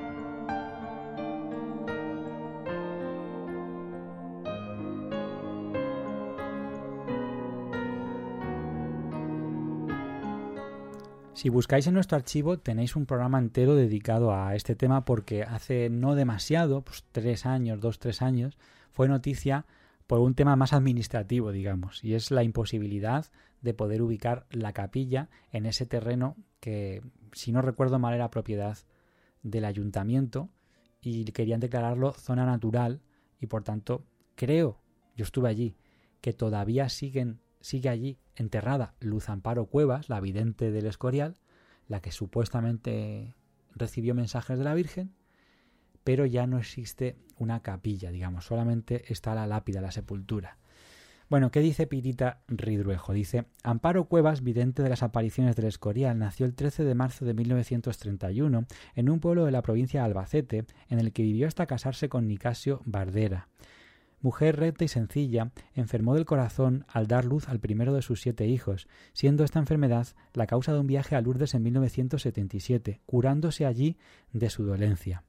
Si buscáis en nuestro archivo tenéis un programa entero dedicado a este tema porque hace no demasiado, pues tres años, dos, tres años, fue noticia por un tema más administrativo, digamos, y es la imposibilidad de poder ubicar la capilla en ese terreno que, si no recuerdo mal, era propiedad del ayuntamiento y querían declararlo zona natural y, por tanto, creo, yo estuve allí, que todavía siguen, sigue allí enterrada Luz Amparo Cuevas, la vidente del Escorial, la que supuestamente recibió mensajes de la Virgen, pero ya no existe una capilla, digamos, solamente está la lápida, la sepultura. Bueno, ¿qué dice Pirita Ridruejo? Dice, Amparo Cuevas, vidente de las apariciones del Escorial, nació el trece de marzo de mil novecientos treinta y uno en un pueblo de la provincia de Albacete, en el que vivió hasta casarse con Nicasio Bardera. Mujer recta y sencilla, enfermó del corazón al dar luz al primero de sus siete hijos, siendo esta enfermedad la causa de un viaje a Lourdes en mil novecientos setenta y siete, curándose allí de su dolencia.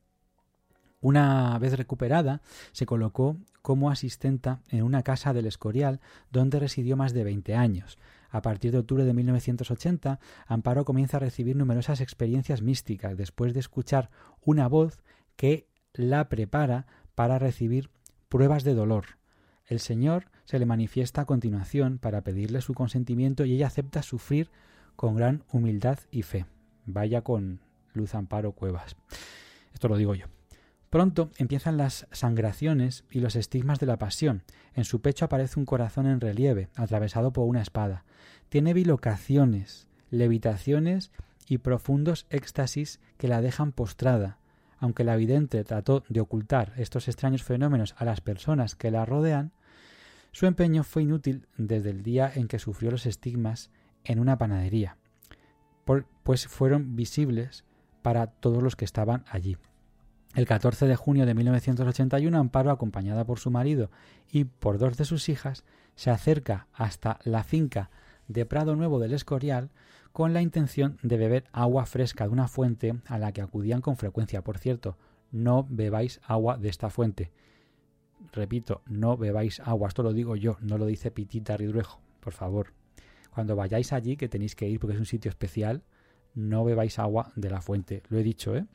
Una vez recuperada, se colocó como asistenta en una casa del Escorial, donde residió más de veinte años. A partir de octubre de mil novecientos ochenta, Amparo comienza a recibir numerosas experiencias místicas, después de escuchar una voz que la prepara para recibir pruebas de dolor. El Señor se le manifiesta a continuación para pedirle su consentimiento y ella acepta sufrir con gran humildad y fe. Vaya con Luz Amparo Cuevas. Esto lo digo yo. Pronto empiezan las sangraciones y los estigmas de la pasión. En su pecho aparece un corazón en relieve, atravesado por una espada. Tiene bilocaciones, levitaciones y profundos éxtasis que la dejan postrada. Aunque la vidente trató de ocultar estos extraños fenómenos a las personas que la rodean, su empeño fue inútil desde el día en que sufrió los estigmas en una panadería, por, pues fueron visibles para todos los que estaban allí. El catorce de junio de mil novecientos ochenta y uno, Amparo, acompañada por su marido y por dos de sus hijas, se acerca hasta la finca de Prado Nuevo del Escorial con la intención de beber agua fresca de una fuente a la que acudían con frecuencia. Por cierto, no bebáis agua de esta fuente. Repito, no bebáis agua. Esto lo digo yo, no lo dice Pitita Ridruejo. Por favor, cuando vayáis allí, que tenéis que ir porque es un sitio especial, no bebáis agua de la fuente. Lo he dicho, ¿eh?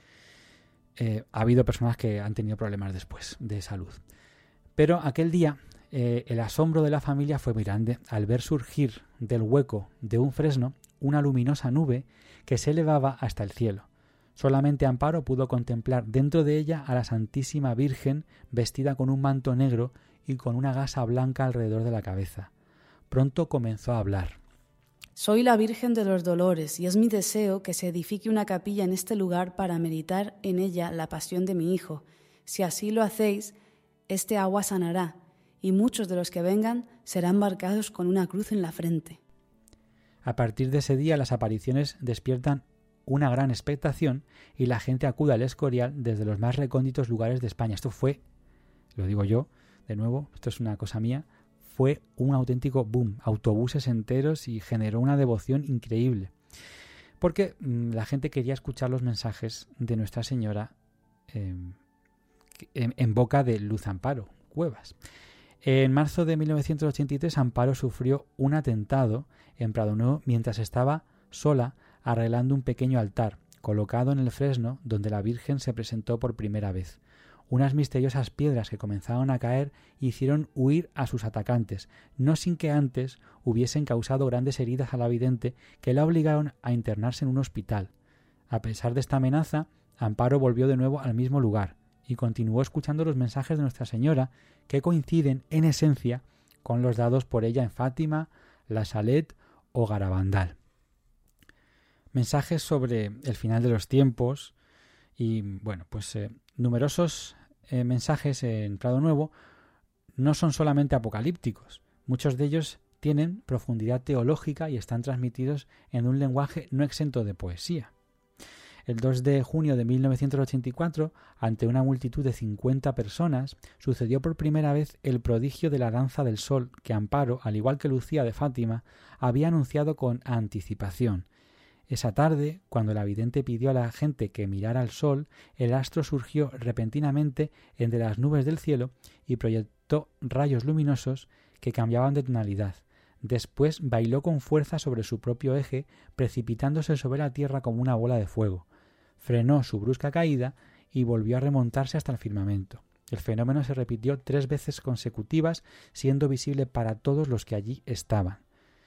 Eh, ha habido personas que han tenido problemas después de salud. Pero aquel día eh, el asombro de la familia fue muy grande al ver surgir del hueco de un fresno una luminosa nube que se elevaba hasta el cielo. Solamente Amparo pudo contemplar dentro de ella a la Santísima Virgen vestida con un manto negro y con una gasa blanca alrededor de la cabeza. Pronto comenzó a hablar. Soy la Virgen de los Dolores y es mi deseo que se edifique una capilla en este lugar para meditar en ella la pasión de mi Hijo. Si así lo hacéis, este agua sanará y muchos de los que vengan serán marcados con una cruz en la frente. A partir de ese día las apariciones despiertan una gran expectación y la gente acude al Escorial desde los más recónditos lugares de España. Esto fue, lo digo yo, de nuevo, esto es una cosa mía, fue un auténtico boom, autobuses enteros y generó una devoción increíble. Porque mmm, la gente quería escuchar los mensajes de Nuestra Señora eh, en, en boca de Luz Amparo Cuevas. En marzo de mil novecientos ochenta y tres, Amparo sufrió un atentado en Prado Nuevo mientras estaba sola arreglando un pequeño altar, colocado en el fresno donde la Virgen se presentó por primera vez. Unas misteriosas piedras que comenzaron a caer hicieron huir a sus atacantes, no sin que antes hubiesen causado grandes heridas a la vidente que la obligaron a internarse en un hospital. A pesar de esta amenaza, Amparo volvió de nuevo al mismo lugar y continuó escuchando los mensajes de Nuestra Señora que coinciden en esencia con los dados por ella en Fátima, La Salet o Garabandal. Mensajes sobre el final de los tiempos y, bueno, pues eh, numerosos eh, mensajes en Prado Nuevo no son solamente apocalípticos. Muchos de ellos tienen profundidad teológica y están transmitidos en un lenguaje no exento de poesía. El dos de junio de mil novecientos ochenta y cuatro, ante una multitud de cincuenta personas, sucedió por primera vez el prodigio de la danza del sol que Amparo, al igual que Lucía de Fátima, había anunciado con anticipación. Esa tarde, cuando la vidente pidió a la gente que mirara al sol, el astro surgió repentinamente entre las nubes del cielo y proyectó rayos luminosos que cambiaban de tonalidad. Después bailó con fuerza sobre su propio eje, precipitándose sobre la tierra como una bola de fuego. Frenó su brusca caída y volvió a remontarse hasta el firmamento. El fenómeno se repitió tres veces consecutivas, siendo visible para todos los que allí estaban.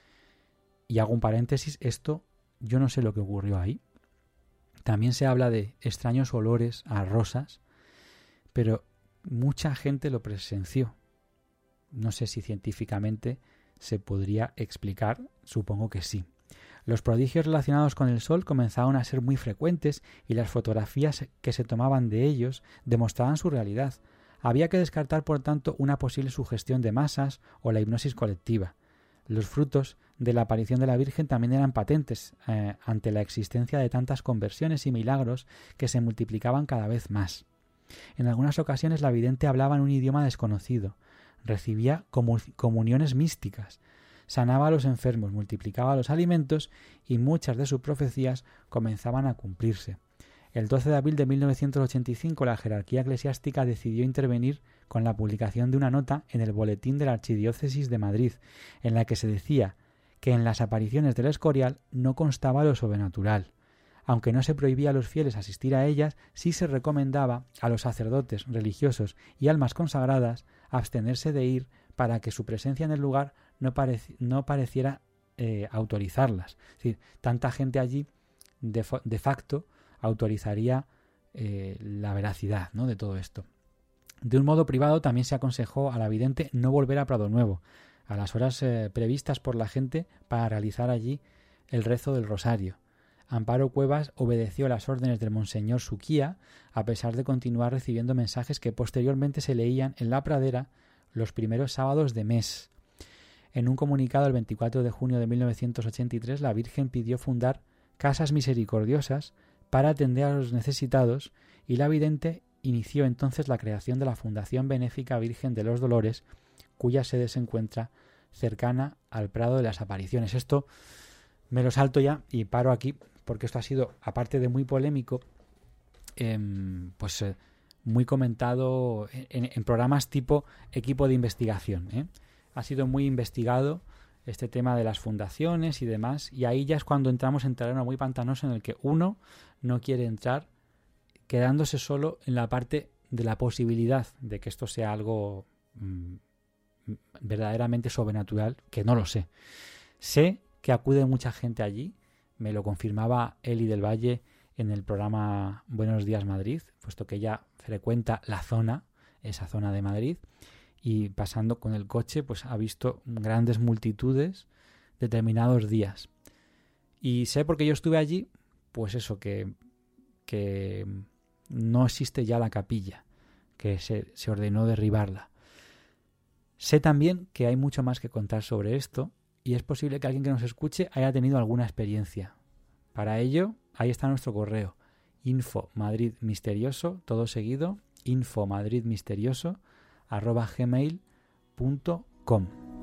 Y hago un paréntesis, esto yo no sé lo que ocurrió ahí. También se habla de extraños olores a rosas, pero mucha gente lo presenció. No sé si científicamente se podría explicar, supongo que sí. Los prodigios relacionados con el sol comenzaron a ser muy frecuentes y las fotografías que se tomaban de ellos demostraban su realidad. Había que descartar, por tanto, una posible sugestión de masas o la hipnosis colectiva. Los frutos de la aparición de la Virgen también eran patentes eh, ante la existencia de tantas conversiones y milagros que se multiplicaban cada vez más. En algunas ocasiones la vidente hablaba en un idioma desconocido, recibía comuniones místicas, sanaba a los enfermos, multiplicaba los alimentos y muchas de sus profecías comenzaban a cumplirse. El doce de abril de mil novecientos ochenta y cinco la jerarquía eclesiástica decidió intervenir con la publicación de una nota en el boletín de la Archidiócesis de Madrid, en la que se decía que en las apariciones del Escorial no constaba lo sobrenatural. Aunque no se prohibía a los fieles asistir a ellas, sí se recomendaba a los sacerdotes, religiosos y almas consagradas abstenerse de ir para que su presencia en el lugar no, pareci- no pareciera eh, autorizarlas. Es decir, tanta gente allí de, fo- de facto autorizaría eh, la veracidad, ¿no?, de todo esto. De un modo privado también se aconsejó a la vidente no volver a Prado Nuevo a las horas eh, previstas por la gente para realizar allí el rezo del rosario. Amparo Cuevas obedeció las órdenes del monseñor Suquía, a pesar de continuar recibiendo mensajes que posteriormente se leían en la pradera los primeros sábados de mes. En un comunicado el veinticuatro de junio de mil novecientos ochenta y tres, la Virgen pidió fundar casas misericordiosas para atender a los necesitados y la vidente inició entonces la creación de la Fundación Benéfica Virgen de los Dolores, cuya sede se encuentra cercana al Prado de las Apariciones. Esto me lo salto ya y paro aquí, porque esto ha sido, aparte de muy polémico, eh, pues eh, muy comentado en, en programas tipo equipo de investigación, ¿eh? Ha sido muy investigado este tema de las fundaciones y demás, y ahí ya es cuando entramos en terreno muy pantanoso en el que uno no quiere entrar, quedándose solo en la parte de la posibilidad de que esto sea algo mmm, verdaderamente sobrenatural, que no lo sé. Sé que acude mucha gente allí, me lo confirmaba Eli del Valle en el programa Buenos Días Madrid, puesto que ella frecuenta la zona, esa zona de Madrid, y pasando con el coche pues ha visto grandes multitudes determinados días. Y sé, porque yo estuve allí, pues eso, que, que no existe ya la capilla, que se, se ordenó derribarla. Sé también que hay mucho más que contar sobre esto, y es posible que alguien que nos escuche haya tenido alguna experiencia. Para ello, ahí está nuestro correo, info madrid misterioso, todo seguido, info madrid misterioso arroba gmail punto com.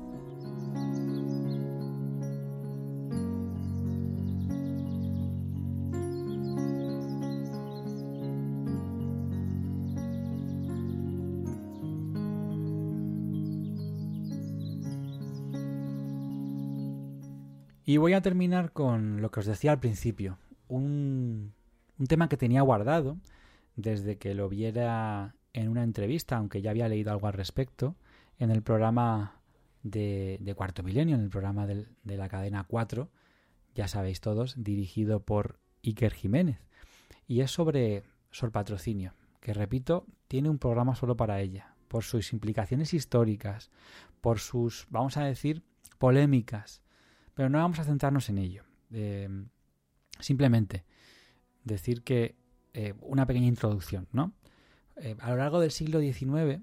Y voy a terminar con lo que os decía al principio, un, un tema que tenía guardado desde que lo viera en una entrevista, aunque ya había leído algo al respecto, en el programa de, de Cuarto Milenio, en el programa del, de la cadena cuatro, ya sabéis todos, dirigido por Iker Jiménez. Y es sobre Sor Patrocinio, que repito, tiene un programa solo para ella, por sus implicaciones históricas, por sus, vamos a decir, polémicas, pero no vamos a centrarnos en ello. Eh, simplemente decir que eh, una pequeña introducción, ¿no? Eh, a lo largo del siglo diecinueve,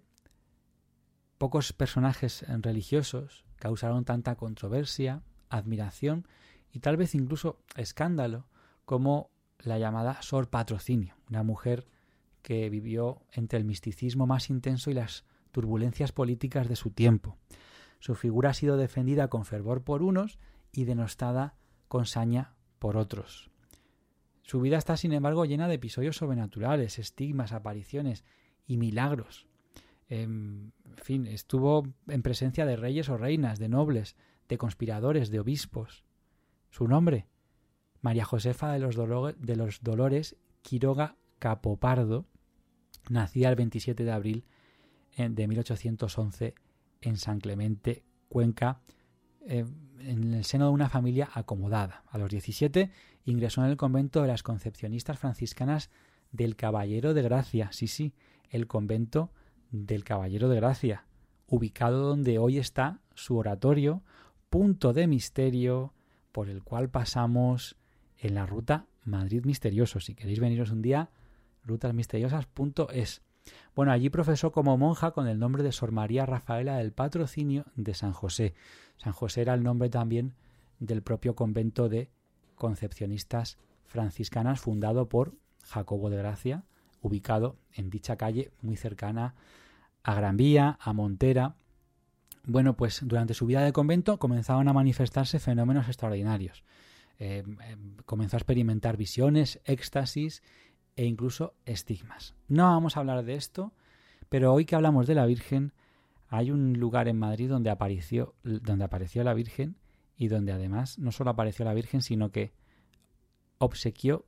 pocos personajes religiosos causaron tanta controversia, admiración y tal vez incluso escándalo como la llamada Sor Patrocinio, una mujer que vivió entre el misticismo más intenso y las turbulencias políticas de su tiempo. Su figura ha sido defendida con fervor por unos y denostada con saña por otros. Su vida está, sin embargo, llena de episodios sobrenaturales, estigmas, apariciones y milagros. En fin, estuvo en presencia de reyes o reinas, de nobles, de conspiradores, de obispos. Su nombre, María Josefa de los, Dolo- de los Dolores Quiroga Capopardo, nacida el veintisiete de abril de mil ochocientos once en San Clemente, Cuenca, eh, en el seno de una familia acomodada. A los diecisiete ingresó en el convento de las Concepcionistas Franciscanas del Caballero de Gracia, sí, sí, el convento del Caballero de Gracia, ubicado donde hoy está su oratorio, punto de misterio por el cual pasamos en la ruta Madrid Misterioso. Si queréis veniros un día, rutas misteriosas punto es. Bueno, allí profesó como monja con el nombre de Sor María Rafaela del Patrocinio de San José. San José era el nombre también del propio convento de Concepcionistas Franciscanas fundado por Jacobo de Gracia, ubicado en dicha calle muy cercana a Gran Vía, a Montera. Bueno, pues durante su vida de convento comenzaban a manifestarse fenómenos extraordinarios. Eh, eh, comenzó a experimentar visiones, éxtasis e incluso estigmas. No vamos a hablar de esto, pero hoy que hablamos de la Virgen, hay un lugar en Madrid donde apareció, donde apareció la Virgen y donde además no solo apareció la Virgen, sino que obsequió,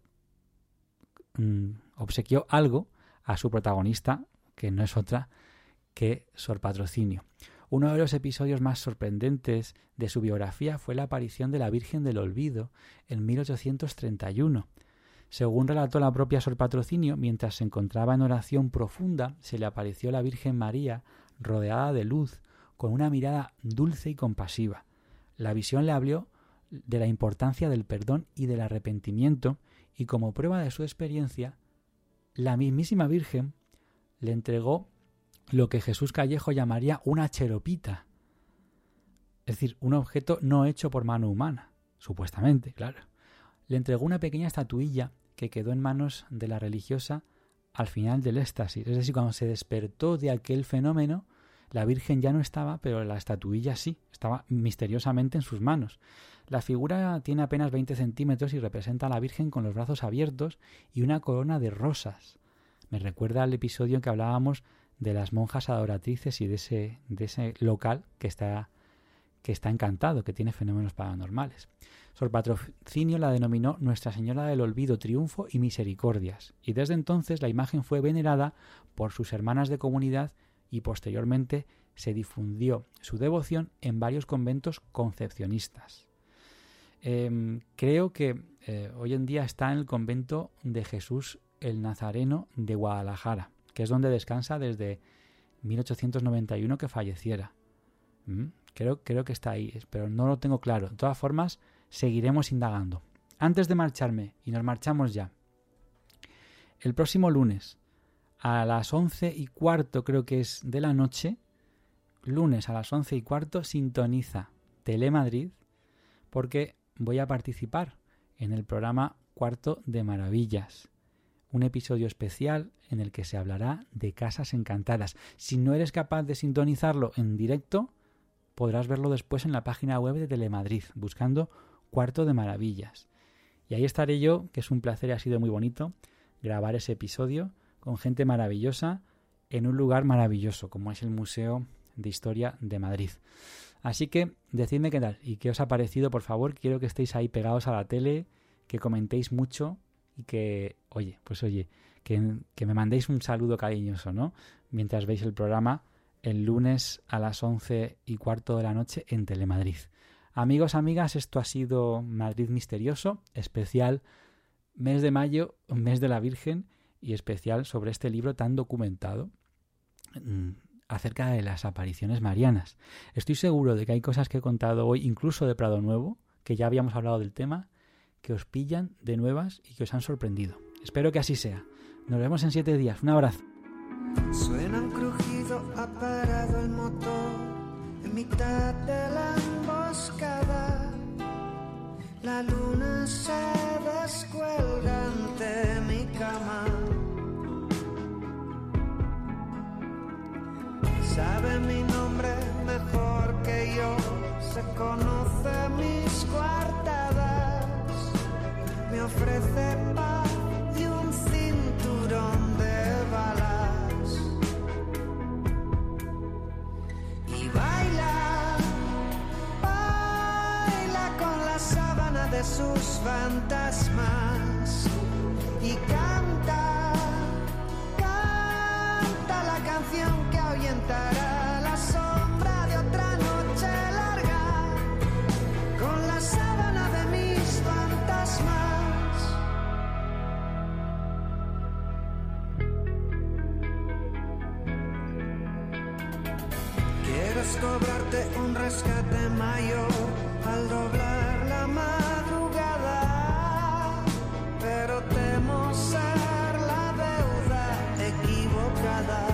mmm, obsequió algo a su protagonista, que no es otra que Sor Patrocinio. Uno de los episodios más sorprendentes de su biografía fue la aparición de la Virgen del Olvido en mil ochocientos treinta y uno. Según relató la propia Sor Patrocinio, mientras se encontraba en oración profunda, se le apareció la Virgen María rodeada de luz, con una mirada dulce y compasiva. La visión le habló de la importancia del perdón y del arrepentimiento, y como prueba de su experiencia, la mismísima Virgen le entregó lo que Jesús Callejo llamaría una cheropita, es decir, un objeto no hecho por mano humana, supuestamente, claro. Le entregó una pequeña estatuilla que quedó en manos de la religiosa al final del éxtasis. Es decir, cuando se despertó de aquel fenómeno, la Virgen ya no estaba, pero la estatuilla sí, estaba misteriosamente en sus manos. La figura tiene apenas veinte centímetros y representa a la Virgen con los brazos abiertos y una corona de rosas. Me recuerda al episodio en que hablábamos de las monjas adoratrices y de ese, de ese local que está, que está encantado, que tiene fenómenos paranormales. Sor Patrocinio la denominó Nuestra Señora del Olvido, Triunfo y Misericordias, y desde entonces la imagen fue venerada por sus hermanas de comunidad y posteriormente se difundió su devoción en varios conventos concepcionistas. Eh, creo que eh, hoy en día está en el convento de Jesús el Nazareno de Guadalajara, que es donde descansa desde mil ochocientos noventa y uno que falleciera. ¿Mm? Creo, creo que está ahí, pero no lo tengo claro. De todas formas, seguiremos indagando. Antes de marcharme, y nos marchamos ya, el próximo lunes a las once y cuarto, creo que es de la noche, lunes a las once y cuarto, sintoniza Telemadrid, porque voy a participar en el programa Cuarto de Maravillas, un episodio especial en el que se hablará de casas encantadas. Si no eres capaz de sintonizarlo en directo, podrás verlo después en la página web de Telemadrid, buscando Cuarto de Maravillas. Y ahí estaré yo, que es un placer y ha sido muy bonito grabar ese episodio con gente maravillosa en un lugar maravilloso, como es el Museo de Historia de Madrid. Así que decidme qué tal y qué os ha parecido, por favor. Quiero que estéis ahí pegados a la tele, que comentéis mucho y que, oye, pues oye, que, que me mandéis un saludo cariñoso, ¿no? Mientras veis el programa el lunes a las once y cuarto de la noche en Telemadrid. Amigos, amigas, esto ha sido Madrid Misterioso, especial mes de mayo, mes de la Virgen, y especial sobre este libro tan documentado acerca de las apariciones marianas. Estoy seguro de que hay cosas que he contado hoy, incluso de Prado Nuevo, que ya habíamos hablado del tema, que os pillan de nuevas y que os han sorprendido. Espero que así sea. Nos vemos en siete días. Un abrazo. Suena un crujido, ha parado el motor en mitad de la emboscada. La luna se descuelga ante mi cama. Sabe mi nombre mejor que yo, se conoce mis coartadas, me ofrece paz y un cinturón de balas. Y baila, baila con la sábana de sus fantasmas y canta, canta la canción que ahuyentará la sombra de otra noche larga con la sábana de mis fantasmas. Quieres cobrarte un rescate mayor al doblar la madrugada, pero temo ser la deuda equivocada.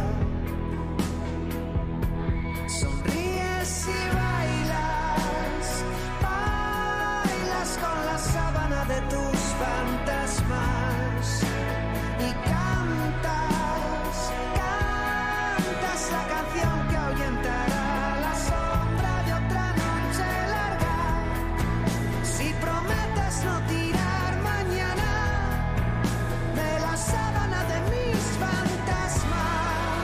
Sonríes y bailas, bailas con la sábana de tus fantasmas y cantas, cantas la canción que ahuyentará la sombra de otra noche larga. Si prometes no tirar mañana de la sábana de mis fantasmas.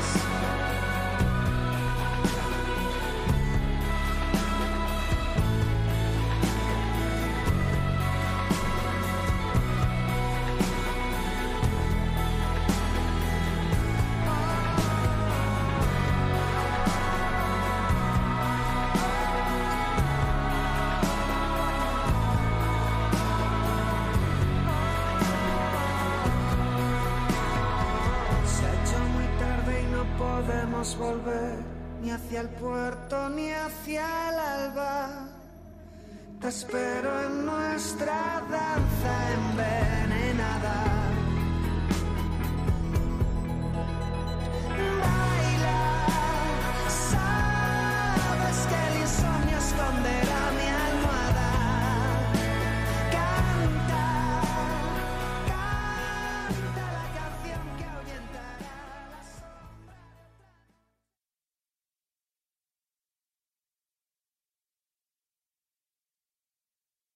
Podemos volver ni hacia el puerto ni hacia el alba. Te espero en nuestra danza envenenada.